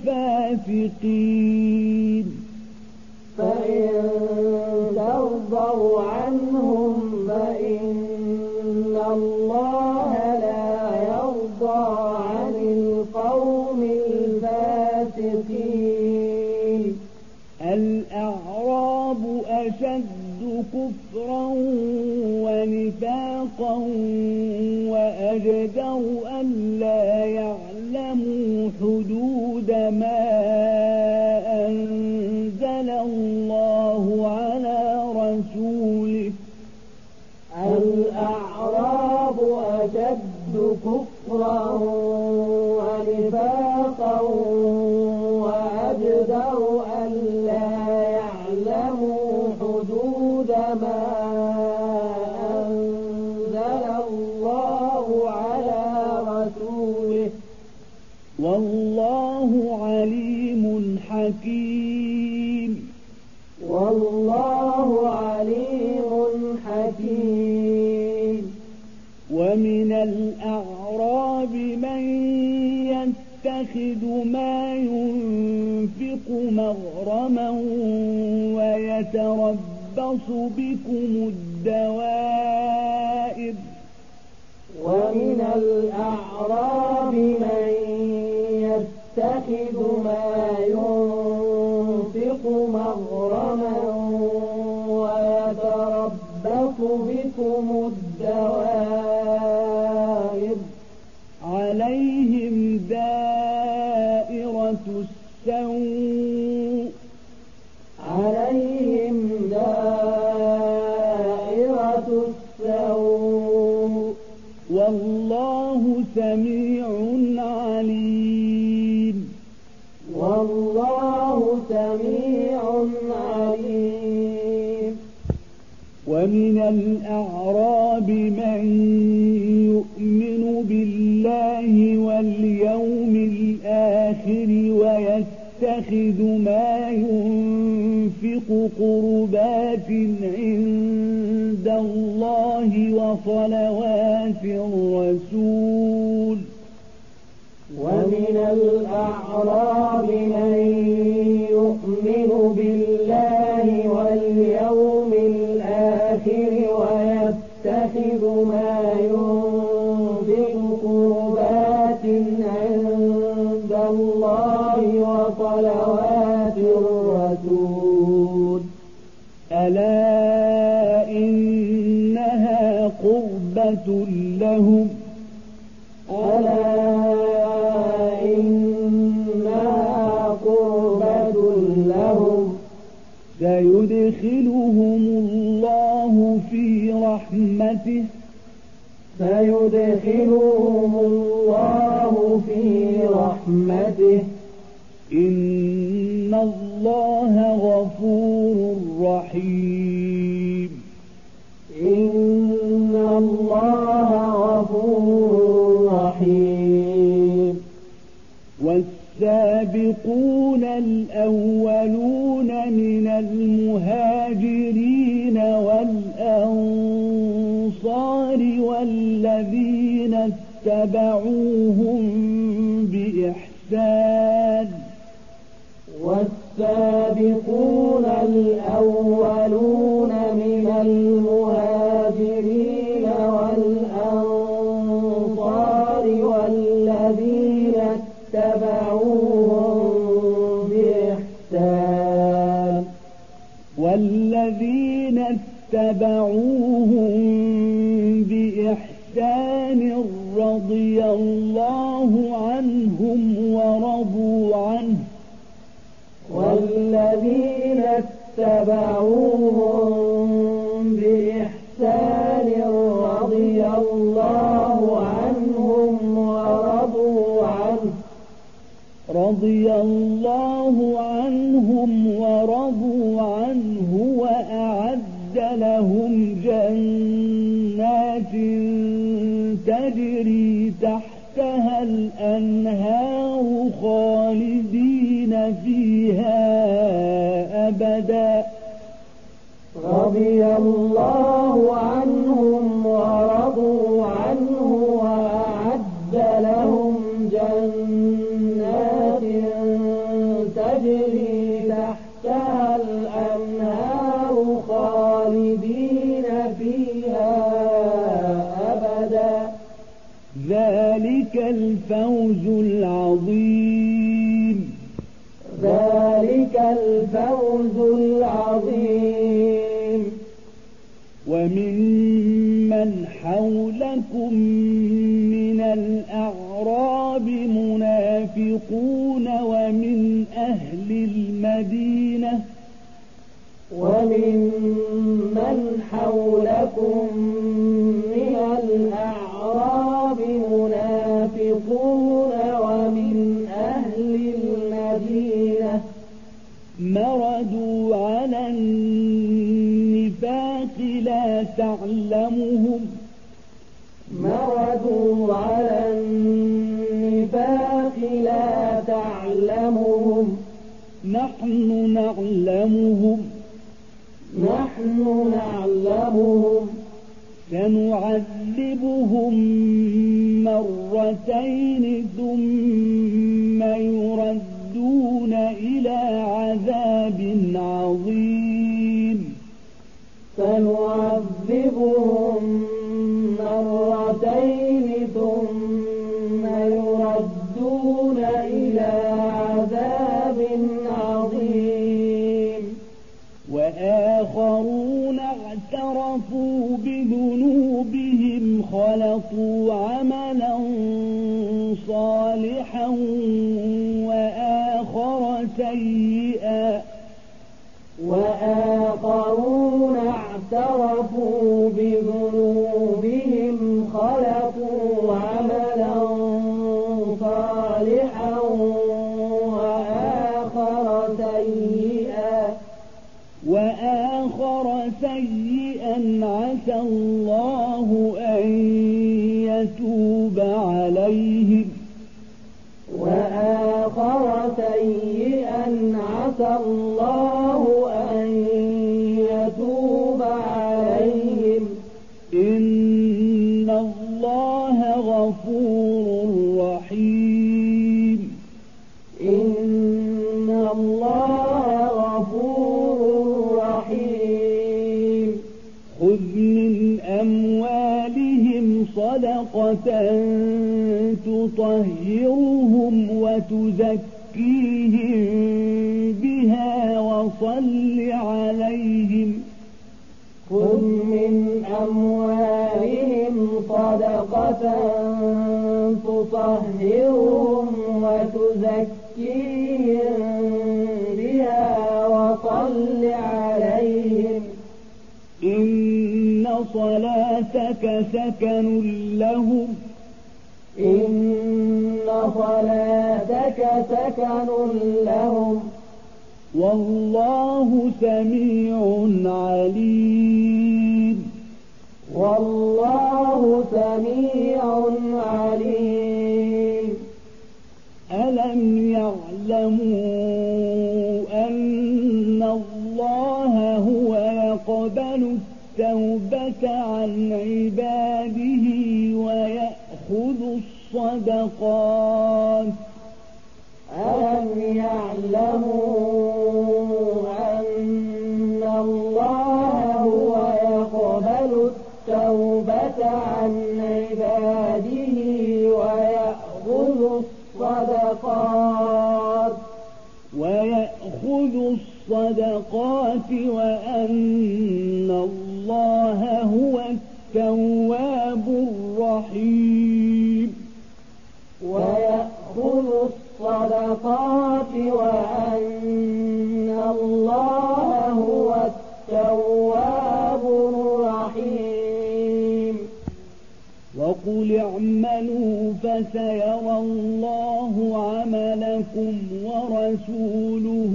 الفاسقين فإن ترضوا عنهم فإن الله لا يرضى عن القوم الفاسقين الأعراب أشد كفرا ونفاقا وأجدر ألا يعلموا حدود ما أنزل الله على رسوله الأعراب أشد كفرا ونفاقا وأجدر ألا يعلموا حدود ما أنزل الله على رسوله والله عليم حكيم والله عليم حكيم ومن الأعراب من يتخذ ما ينفق مغرما ويتربص بكم الدوائر ومن الأعراب من يتخذ ما ينفق مغرما ويتربص بكم الدوائر عليهم دائرة السوء عليهم دائرة السوء والله سميع عليم والله سميع عليم ومن الأعراب من يؤمن بالله واليوم الآخر ويتخذ ما ينفق قربات عند الله وصلوات الرسول ومن الأعراب من يؤمن بالله واليوم الآخر ويتخذ ما ينفق قربات عند الله وصلوات الرسول ألا إنها قربة لهم ألا إنها قربة لهم سيدخلهم الله في رحمته سيدخلهم الله في رحمته إن الله غفور رحيم إن الله غفور رحيم والسابقون الأولون من المهاجرين والأنصار والذين اتبعوهم بإحسان والسابقون الأولون من المهاجرين والأنصار والذين اتبعوهم بإحسان والذين اتبعوهم بإحسان رضي الله عنهم ورضوا عنه والذين اتبعوهم بإحسان رضي الله عنهم ورضوا عنه رضي الله عنهم ورضوا عنه وأعد لهم جنات تجري تحتها الأنهار خالدين فيها أبدا رضي الله عنهم ورضوا عنه وأعد لهم جنات تجري تحتها الأنهار خالدين فيها أبدا ذلك الفوز العظيم ذلك الفوز العظيم وممن حولكم من الأعراب منافقون ومن أهل المدينة وممن حولكم من الأعراب منافقون ومن أهل المدينة مردوا على النفاق لا تعلمهم مردوا على النفاق لا تعلمهم نحن نعلمهم نحن نعلمهم سنعذبهم مرتين ثم يردون إلى عذاب عظيم سنعذبهم مرتين ثم يردون إلى عذاب عظيم وآخرون اعترفوا بذنوبهم خلطوا عملا صالحا وآخر سيئا وآخرون اعترفوا بذنوبهم خلطوا عملا صالحا وآخر سيئا وآخر سيئا عسى الله أن يتوب عليهم وآخر سيئا عسى الله أن يتوب عليهم إن الله غفور رحيم إن الله غفور رحيم خذ من أموالهم صدقة تطهرهم وتزكيهم بها وصل عليهم خذ من أموالهم صدقة تطهرهم وتزكيهم بها وصل عليهم إن صلاتك سكن لهم إن صلاتك سكن لهم والله سميع عليم والله سميع عليم ألم يعلموا أن الله هو يقبل التوبة عن عباده ويأخذ الصدقات ألم يعلموا أن الله هو يقبل التوبة عن عباده ويأخذ الصدقات ويأخذ الصدقات وأن الله هو التواب الرحيم ويأخذ الصدقات وأن الله هو التواب الرحيم وقل اعملوا فسيرى الله عملكم ورسوله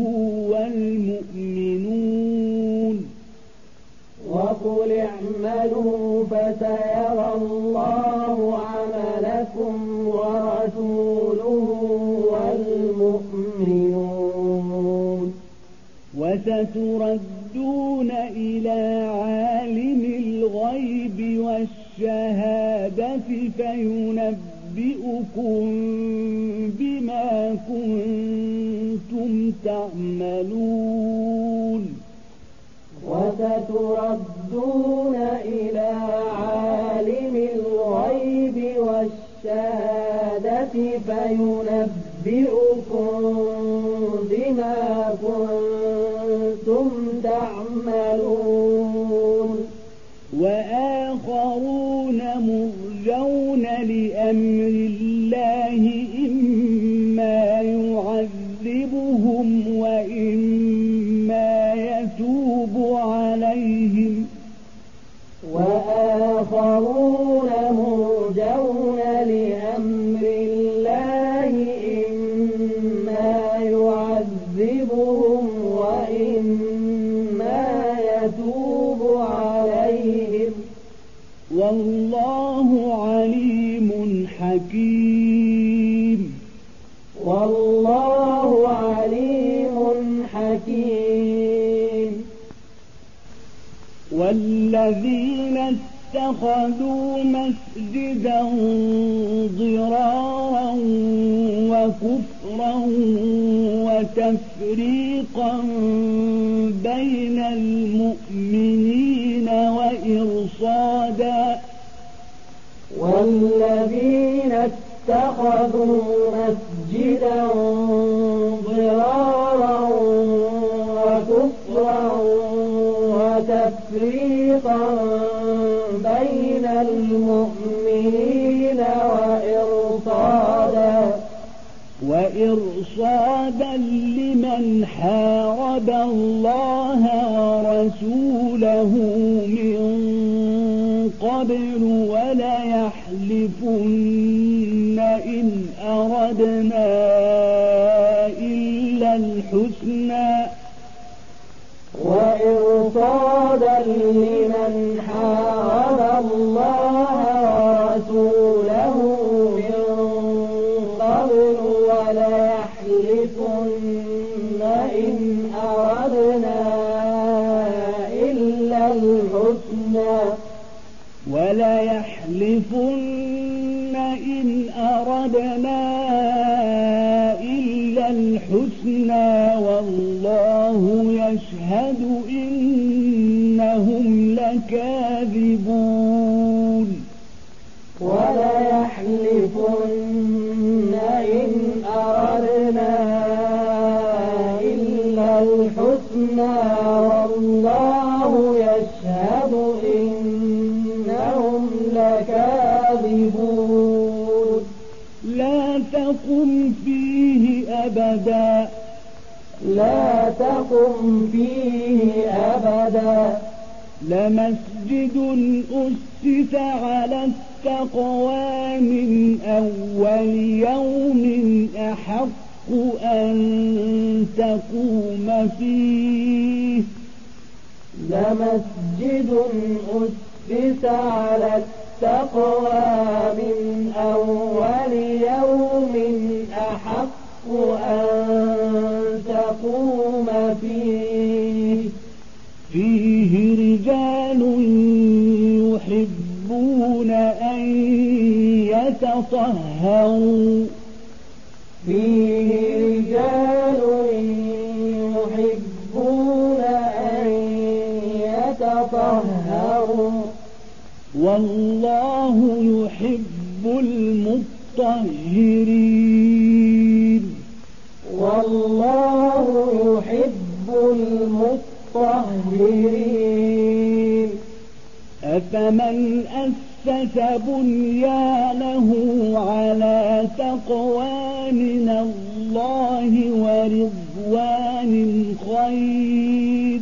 والمؤمنون وقل اعملوا فسيرى الله عملكم فستردون إلى عالم الغيب والشهادة فينبئكم بما كنتم تعملون وستردون إلى عالم الغيب والشهادة فينبئكم بما كنتم تعملون وآخرون مرجون لأمر الله إما يعذبهم وإما يتوب عليهم وآخرون مرجون لأمر الله إما يعذبهم وإما يتوب عليهم والله عليم حكيم والله عليم حكيم والذين اتخذوا مسجدا ضرارا وكفرا وتفريقا بين المؤمنين وإرصادا والذين اتخذوا مسجدا ضرارا وكفرا وتفريقا بين المؤمنين وإرصادا وإرصادا لمن حارب الله ورسوله من قبل وليحلفن إن أردنا إلا الحسنى وإرصادا لمن حارب الله ورسوله من قبل وليحلفن إن أردنا إلا الحسنى وليحلفن إن أردنا إلا الحسنى والله يشهد إنهم لكاذبون وليحلفن إن أردنا إلا الحسنى والله يشهد إنهم لكاذبون لا تقم فيه أبدا لا تقم فيه أبدا لمسجد أسس على التقوى من أول يوم أحق أن تقوم فيه لمسجد أسس على التقوى من أول يوم أحق أن تقوم فيه فيه رجال يحبون أن يتطهروا فيه رجال يحبون أن يتطهروا والله يحب المطهرين والله يحب المطهرين أفمن أسس بنيانه على تقوى من الله ورضوان خير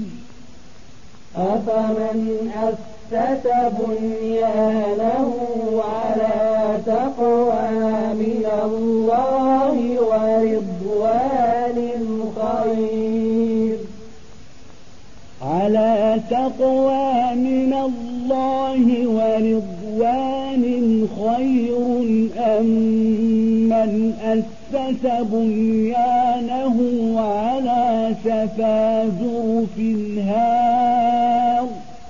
أفمن أسس بنيانه على تقوى من الله ورضوان خير على تقوى من الله ورضوان خير أم من أسس أسس بنيانه على شفا جرف هار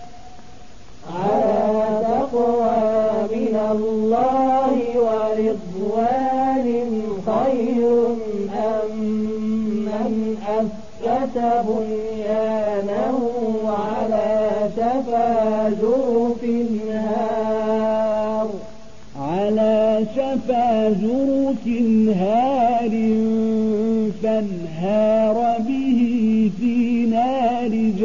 على تقوى من الله ورضوان خير أم من أسس بنيانه على شفا جرف هار على شفا جرف هار فانهار به في نار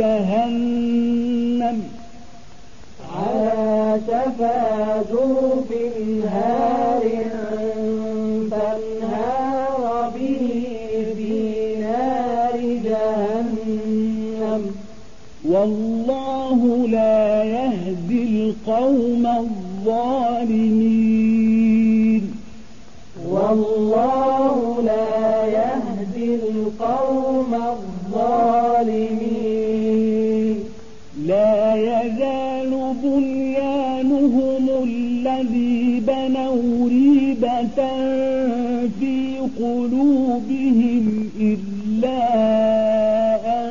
جهنم على شفا جرف هار فانهار به في نار جهنم والله لا يهدي القوم الظالمين والله لا يهدي القوم الظالمين لا يزال بنيانهم الذي بنوا ريبة في قلوبهم إلا أن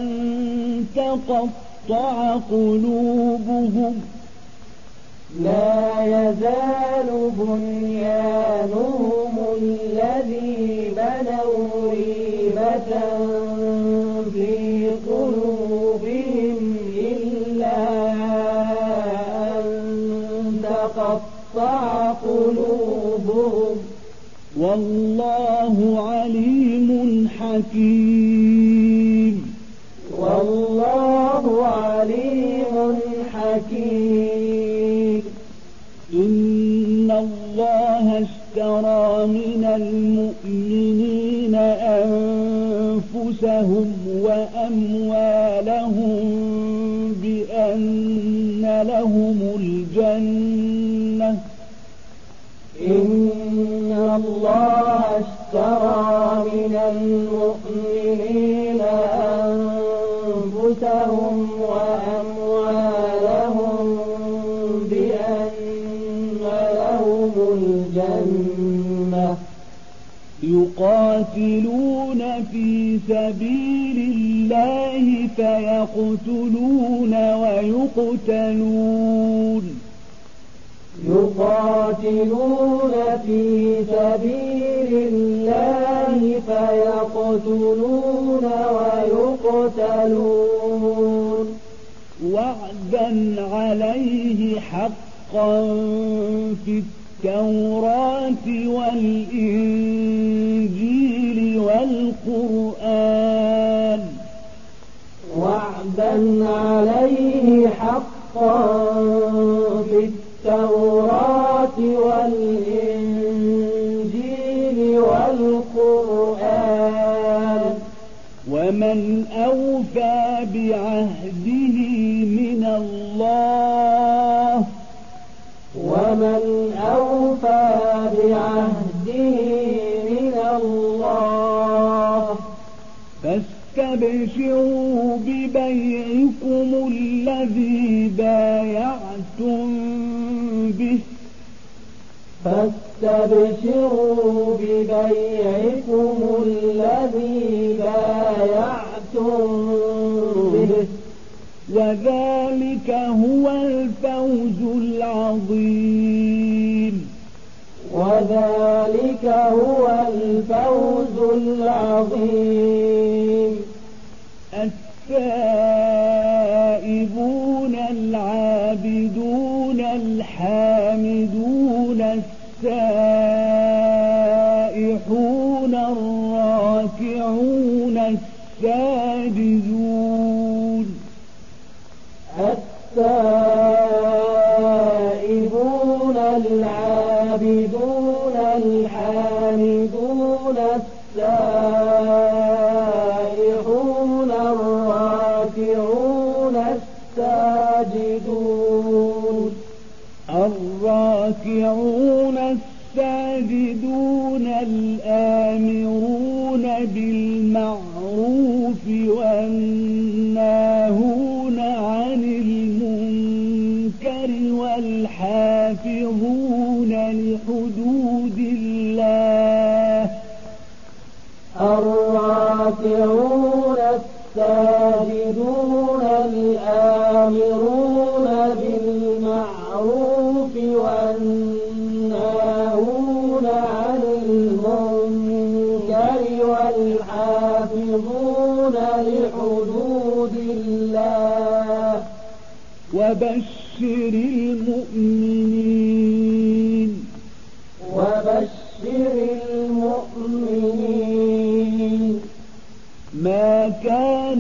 تقطع قلوبهم لا يزال بنيانهم الذي بنوا ريبة في قلوبهم إلا أن تقطع قلوبهم والله عليم حكيم والله عليم حكيم إن الله اشترى من المؤمنين أنفسهم وأموالهم بأن لهم الجنة إن الله اشترى من المؤمنين أنفسهم وأموالهم بأن لهم الجنة يقاتلون في سبيل الله فيقتلون ويقتلون يقاتلون في سبيل الله فيقتلون ويقتلون وعدا عليه حقا في التوراة والإنجيل والقرآن وعدا عليه حقا في التوراة والإنجيل والقرآن ومن أوفى بعهده من الله ومن أوفى بعهده من الله فاستبشروا ببيعكم الذي بايعتم به فاستبشروا ببيعكم الذي بايعتم به وذلك هو الفوز العظيم وذلك هو الفوز العظيم التائبون العابدون الحامدون السائحون الراكعون الساجدون التائبون العابدون الحامدون السائحون الراكعون الساجدون الراكعون الساجدون الآمرون بالمعروف والناهون عن المنكر والحافظون لحدود الله الراكعون الساجدون الآمرون بالمعروف والناهون عن المنكر والحافظون لحدود الله وبشر المؤمنين وبشر المؤمنين ما كان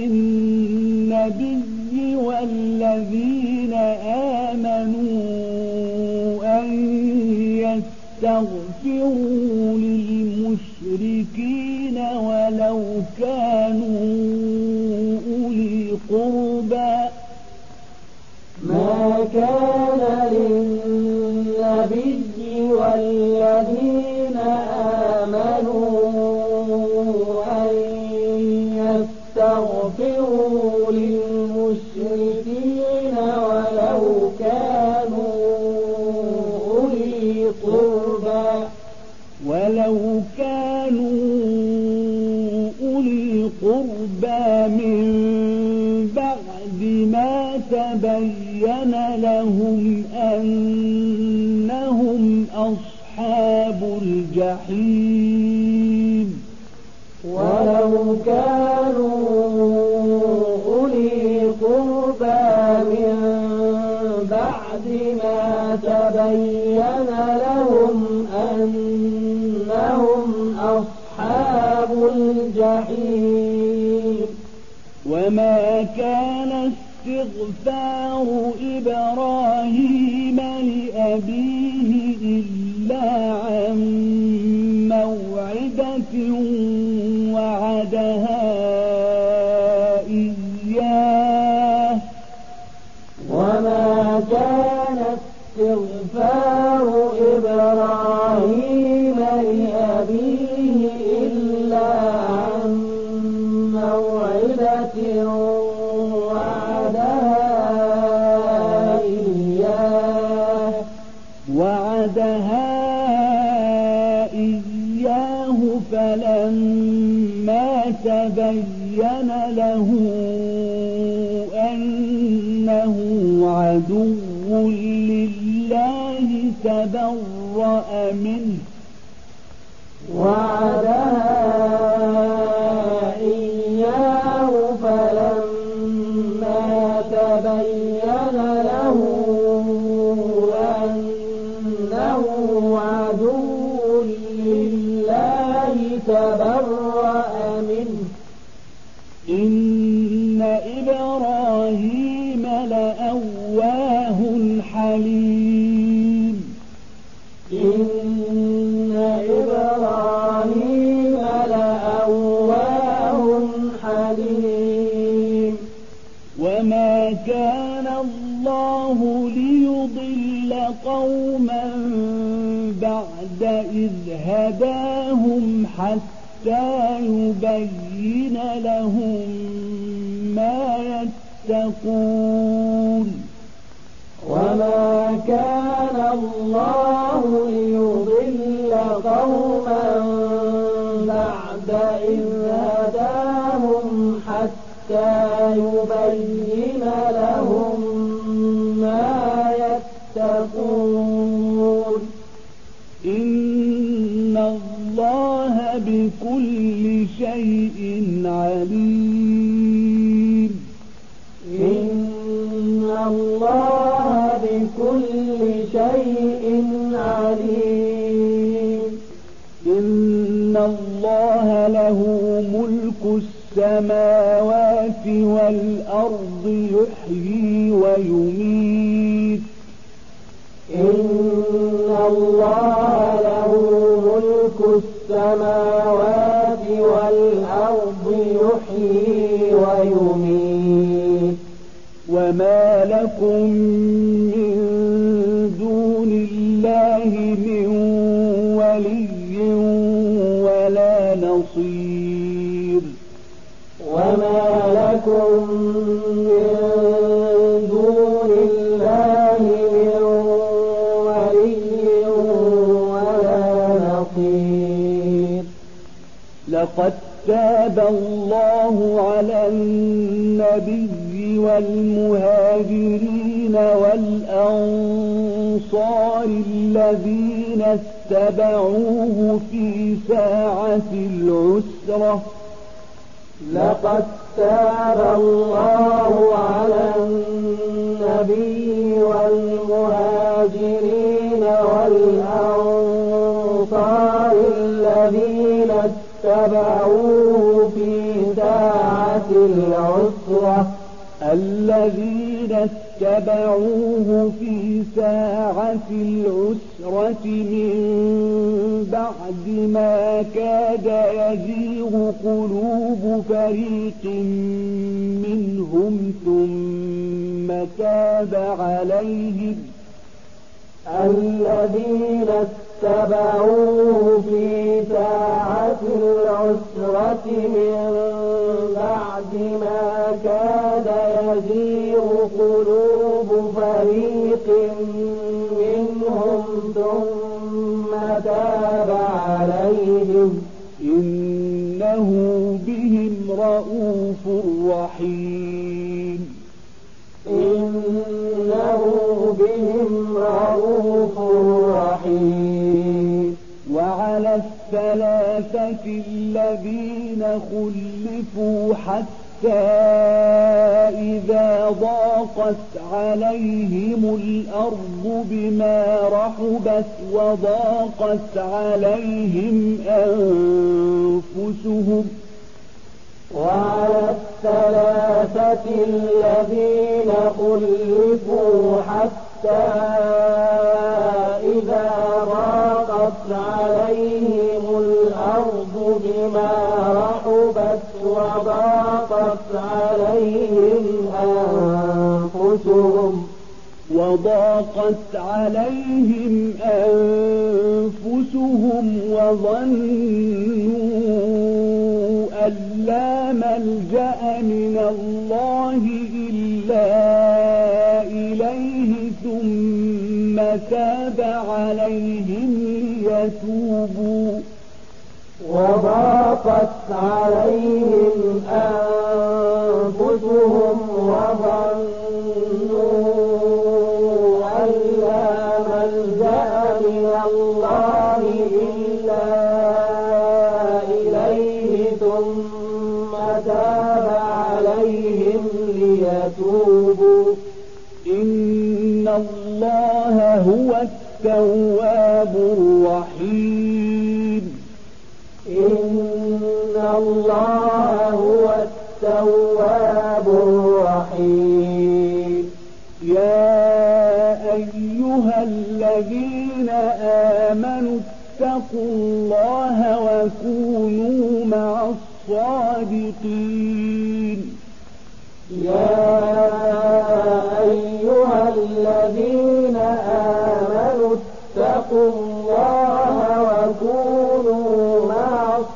للنبي والذين آمنوا أن يستغفروا للمشركين ولو كانوا أولي قربى ما كان للنبي والذين آمنوا أن يستغفروا للمشركين ولو كانوا أولي قربى ولو كانوا أولي قربى من بعد ما تبين لهم أنهم أصحاب الجحيم ولو كانوا أولي قربى من بعد ما تبين لهم أنهم أصحاب الجحيم وما كان استغفار إبراهيم لأبيه إلا عن موعدة وعدها إياه وما كان استغفار إبراهيم لأبيه إلا عن موعدة وعدها إياه فلما تبين له أنه عدو لله تبرأ منه وعدها إياه فلما تبين له أنه عدو لله تبرأ منه إن إبراهيم لأواه حليم إن إبراهيم لأواه حليم وما كان الله ليضل قوما بعد إذ هداهم حتى يبين لهم ما يتقون وما كان الله ليضل قوما بعد إذ هداهم حتى يبين لهم ما يتقون إن الله بكل شيء عليم إن الله بكل شيء عليم إن الله له ملك السماوات والأرض يحيي ويميت إن الله له ملك السماوات والأرض يحيي ويميت وما لكم من دون الله من ولي ولا نصير وما لكم من دون الله من ولي ولا نصير لقد تاب الله على النبي والمهاجرين والأنصار الذين اتبعوه في ساعة العسرة لقد تاب الله على النبي والمهاجرين والأنصار الذين اتبعوه في ساعة العسرة الذين اتبعوه في ساعة العسرة من بعد ما كاد يزيغ قلوب فريق منهم ثم تاب عليهم الذين اتبعوه في ساعة العسرة من بعد ما كاد يزيغ قلوب فريق منهم ثم تاب عليهم إنه بهم رءوف رحيم إنه بهم رءوف رحيم وعلى الثلاثة الذين خلفوا حتى إذا ضاقت عليهم الأرض بما رحبت وضاقت عليهم أنفسهم وعلى الثلاثة الذين خلفوا حتى إذا ضاقت عليهم الأرض بما رحبت وضاقت عليهم أنفسهم وضاقت عليهم أنفسهم وظنوا أن لا ملجأ من الله إلا إليه ثم تاب عليهم ليتوبوا وضاقت عليهم أنفسهم وظنوا أن لا ملجأ من الله إلا إليه ثم تاب عليهم ليتوبوا إن الله هو التواب الرحيم إن الله هو التواب الرحيم يا أيها الذين آمنوا اتقوا الله وكونوا مع الصادقين يا أيها الذين آمنوا اتقوا الله وكونوا مع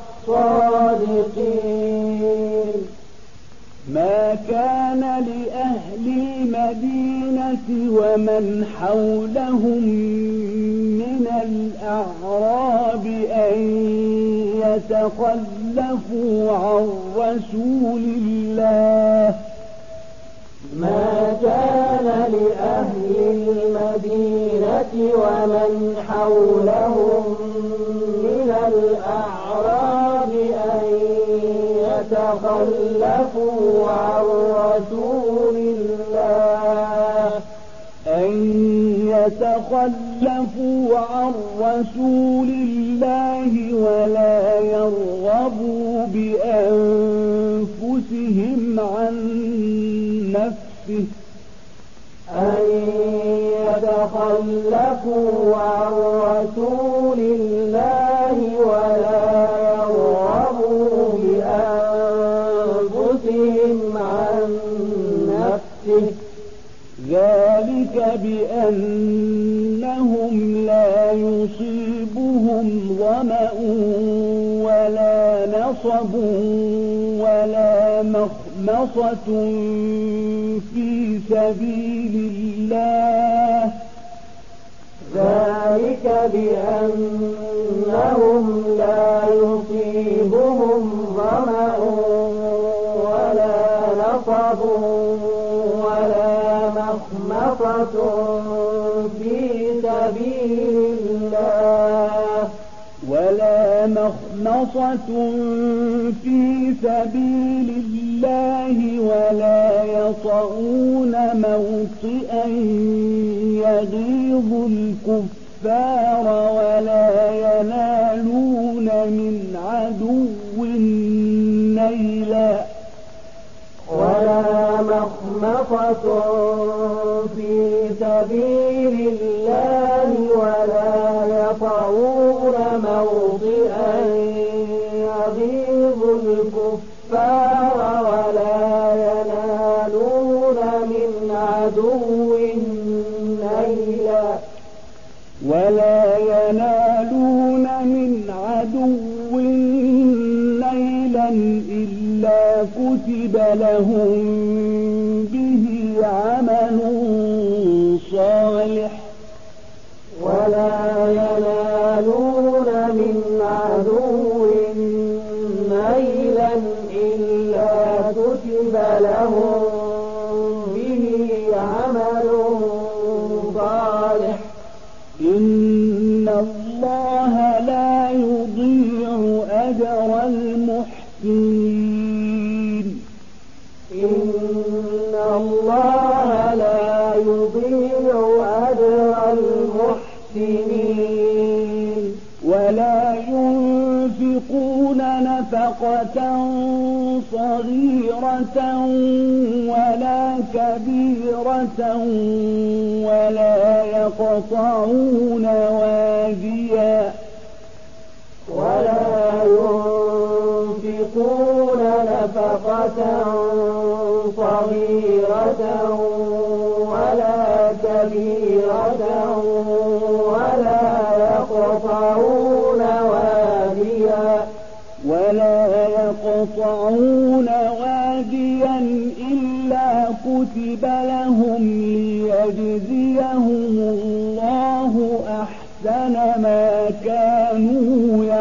الصادقين ما كان لأهل المدينة ومن حولهم من الأعراب أن يتخلفوا عن رسول الله ما كان لأهل المدينة ومن حولهم من الأعراب أن يتخلفوا عن رسول الله أن يتخلفوا عن رسول الله ولا يرغبوا بأنفسهم عن نفسه أن يتخلفوا عن رسول الله ولا يرغبوا بأنفسهم عن نفسه ذلك بأنهم لا يصيبهم ظمأ ولا نصب ولا مخمصة في سبيل الله ذلك بأنهم لا يصيبهم ظمأ ولا مخمصة في سبيل الله ولا يطؤون موطئا يغيظ الكفار ولا ينالون من عدو نيلا ولا مخمصة في سبيل الله ولا يطؤون موطئا يغيظ الكفار ولا ينالون من عدو نيلا ولا ينالون من عدو نيلا إلا كتب لهم به عمل صالح ولا ينالون من عدو نيلا إلا كتب لهم به عمل صالح إن الله لا يضيع أجر المحسنين إن الله لا يضيع أجر المحسنين ولا ينفقون نفقة صغيرة ولا كبيرة ولا يقطعون واديا ولا ينفقون نفقة صغيرة ولا كبيرة ولا يقطعون واديا ولا يقطعون واديا إلا كتب لهم ليجزيهم الله أحسن ما كانوا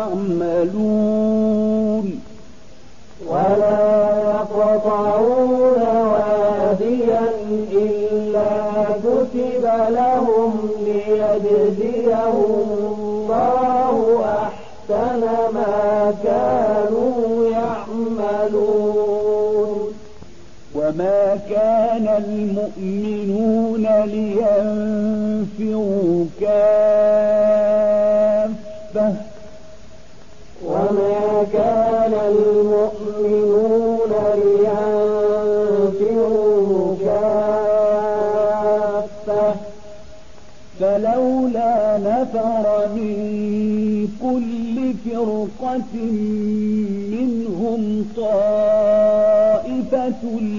يعملون ولا يقطعون واديا إلا كتب لهم ليجزيهم الله أحسن ما كانوا يعملون وما كان المؤمنون لينفروا كافة وما كان المؤمنون لينفروا كافة فلولا نفر من كل فرقة منهم طائفة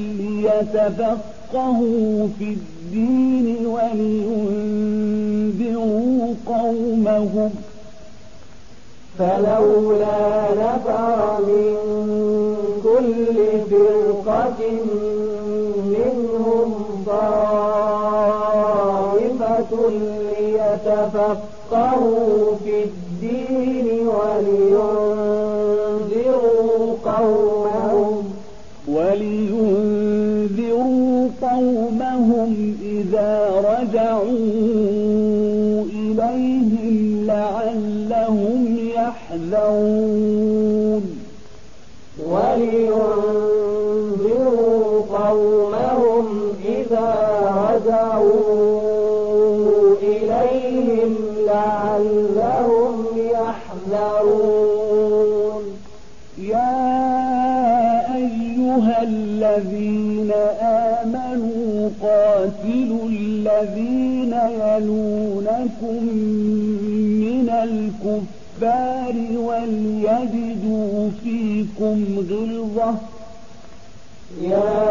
ليتفقهوا في الدين ولينذروا قومهم فلولا نفر من كل فرقة منهم طائفة ليتفقهوا في الدين ولينذروا قومهم ولينذروا قومهم إذا رجعوا إليهم لعلهم يحذرون ولينذروا قومهم إذا رجعوا إليهم لعلهم يحذرون يا أيها الذين آمنوا قاتلوا الذين يلونكم من الكفار وليجدوا فيكم غلظة يا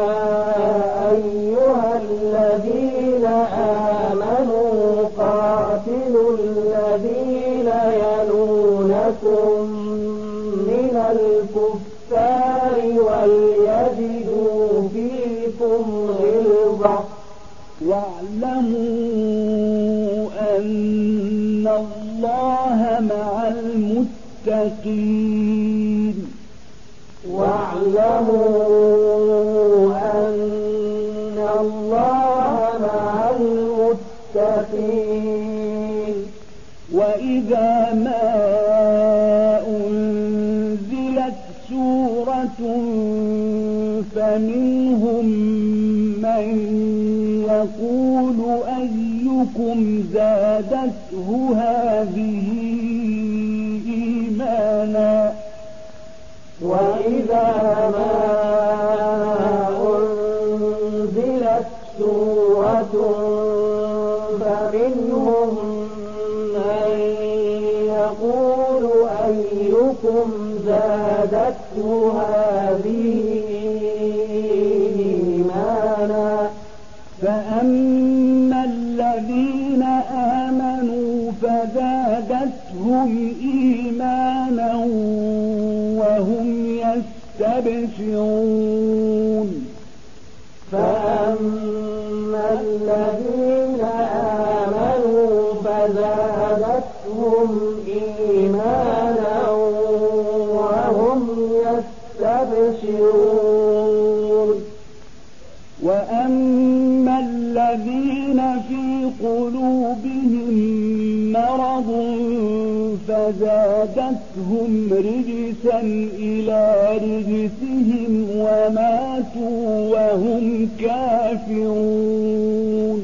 أيها الذين آمنوا قاتلوا الذين يلونكم من الكفار وليجدوا فيكم غلظة واعلموا أن الله مع المتقين واعلموا أن الله مع المتقين وإذا ما وإذا ما أنزلت سورة فمنهم من يقول أيكم زادته هذه إيمانا فأما الذين آمنوا فزادتهم إيمانا وهم يستبشرون فأما الذين آمنوا فزادتهم إيمانا وهم يستبشرون وأما الذين في قلوبهم مرض فزادتهم رجسا إلى رجسهم وماتوا وهم كافرون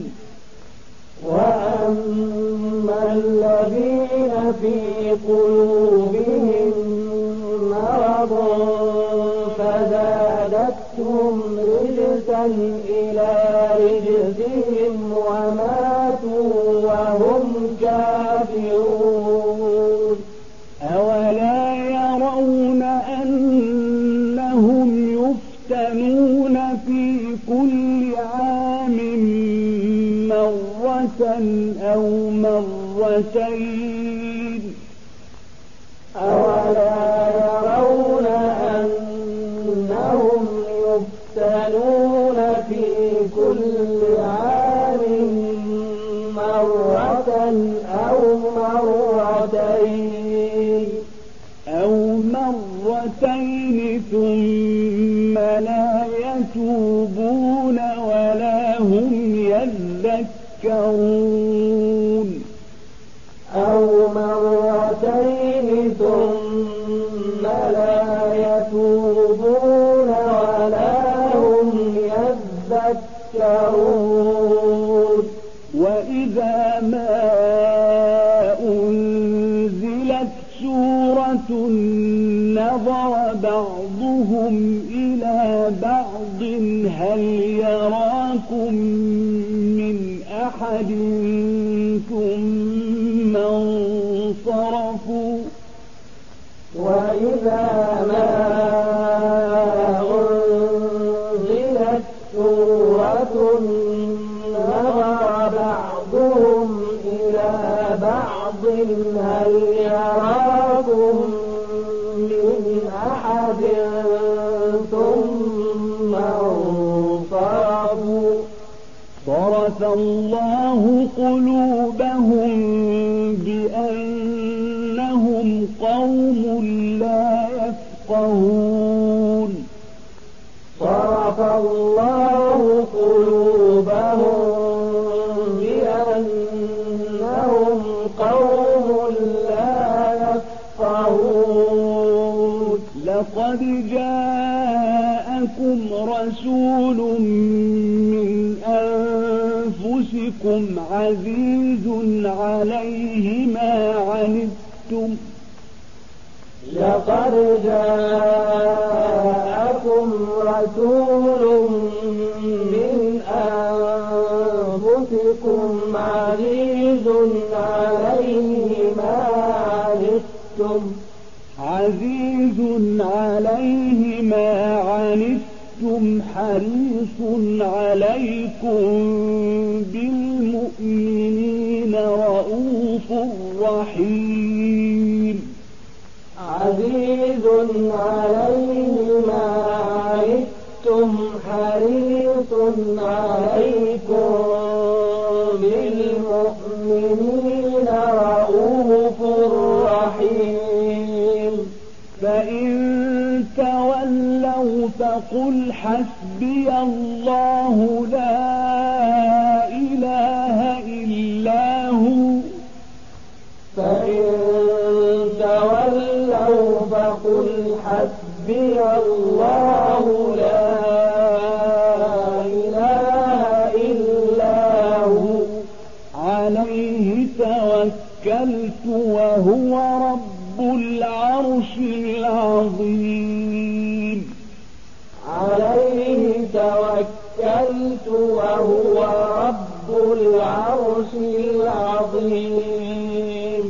وأما الذين في قلوبهم مرض فزادتهم رجسا إلى رجسهم وماتوا وهم كافرون أولا يرون أنهم يفتنون في كل عام مرة أو مرتين أولا يرون أنهم يفتنون في كل عام مرة أو مرتين أو مرتين ثم لا يتوبون ولا هم يذكرون أو مرتين ثم لا يتوبون ولا هم يذكرون وإذا ما أنزلت سورة نظر بعضهم إلى بعض هل يراكم من أحد ثم انصرفوا وإذا ما أنزلت سورة نظر بعضهم إلى بعض هل يراكم من أحد ثم انصرفوا صرف الله قلوبهم بأنهم قوم لا يفقهون صرف الله قلوبهم بأنهم قوم لا يفقهون لقد جاءكم رسول من أنفسكم عزيز عليه ما عنتم لقد جاءكم رسول من أنفسكم عزيز عليه ما عنتم عزيز عليه ما عنتم حريص عليكم بالمؤمنين رؤوف رحيم عزيز عليه ما عنتم حريص عليكم بالمؤمنين رؤوف رحيم فإن تولوا فقل حسبي الله لا إله إلا هو فإن تولوا فقل حسبي الله لا إله إلا هو عليه توكلت وهو رب العرش العظيم توكلت وهو رب العرش العظيم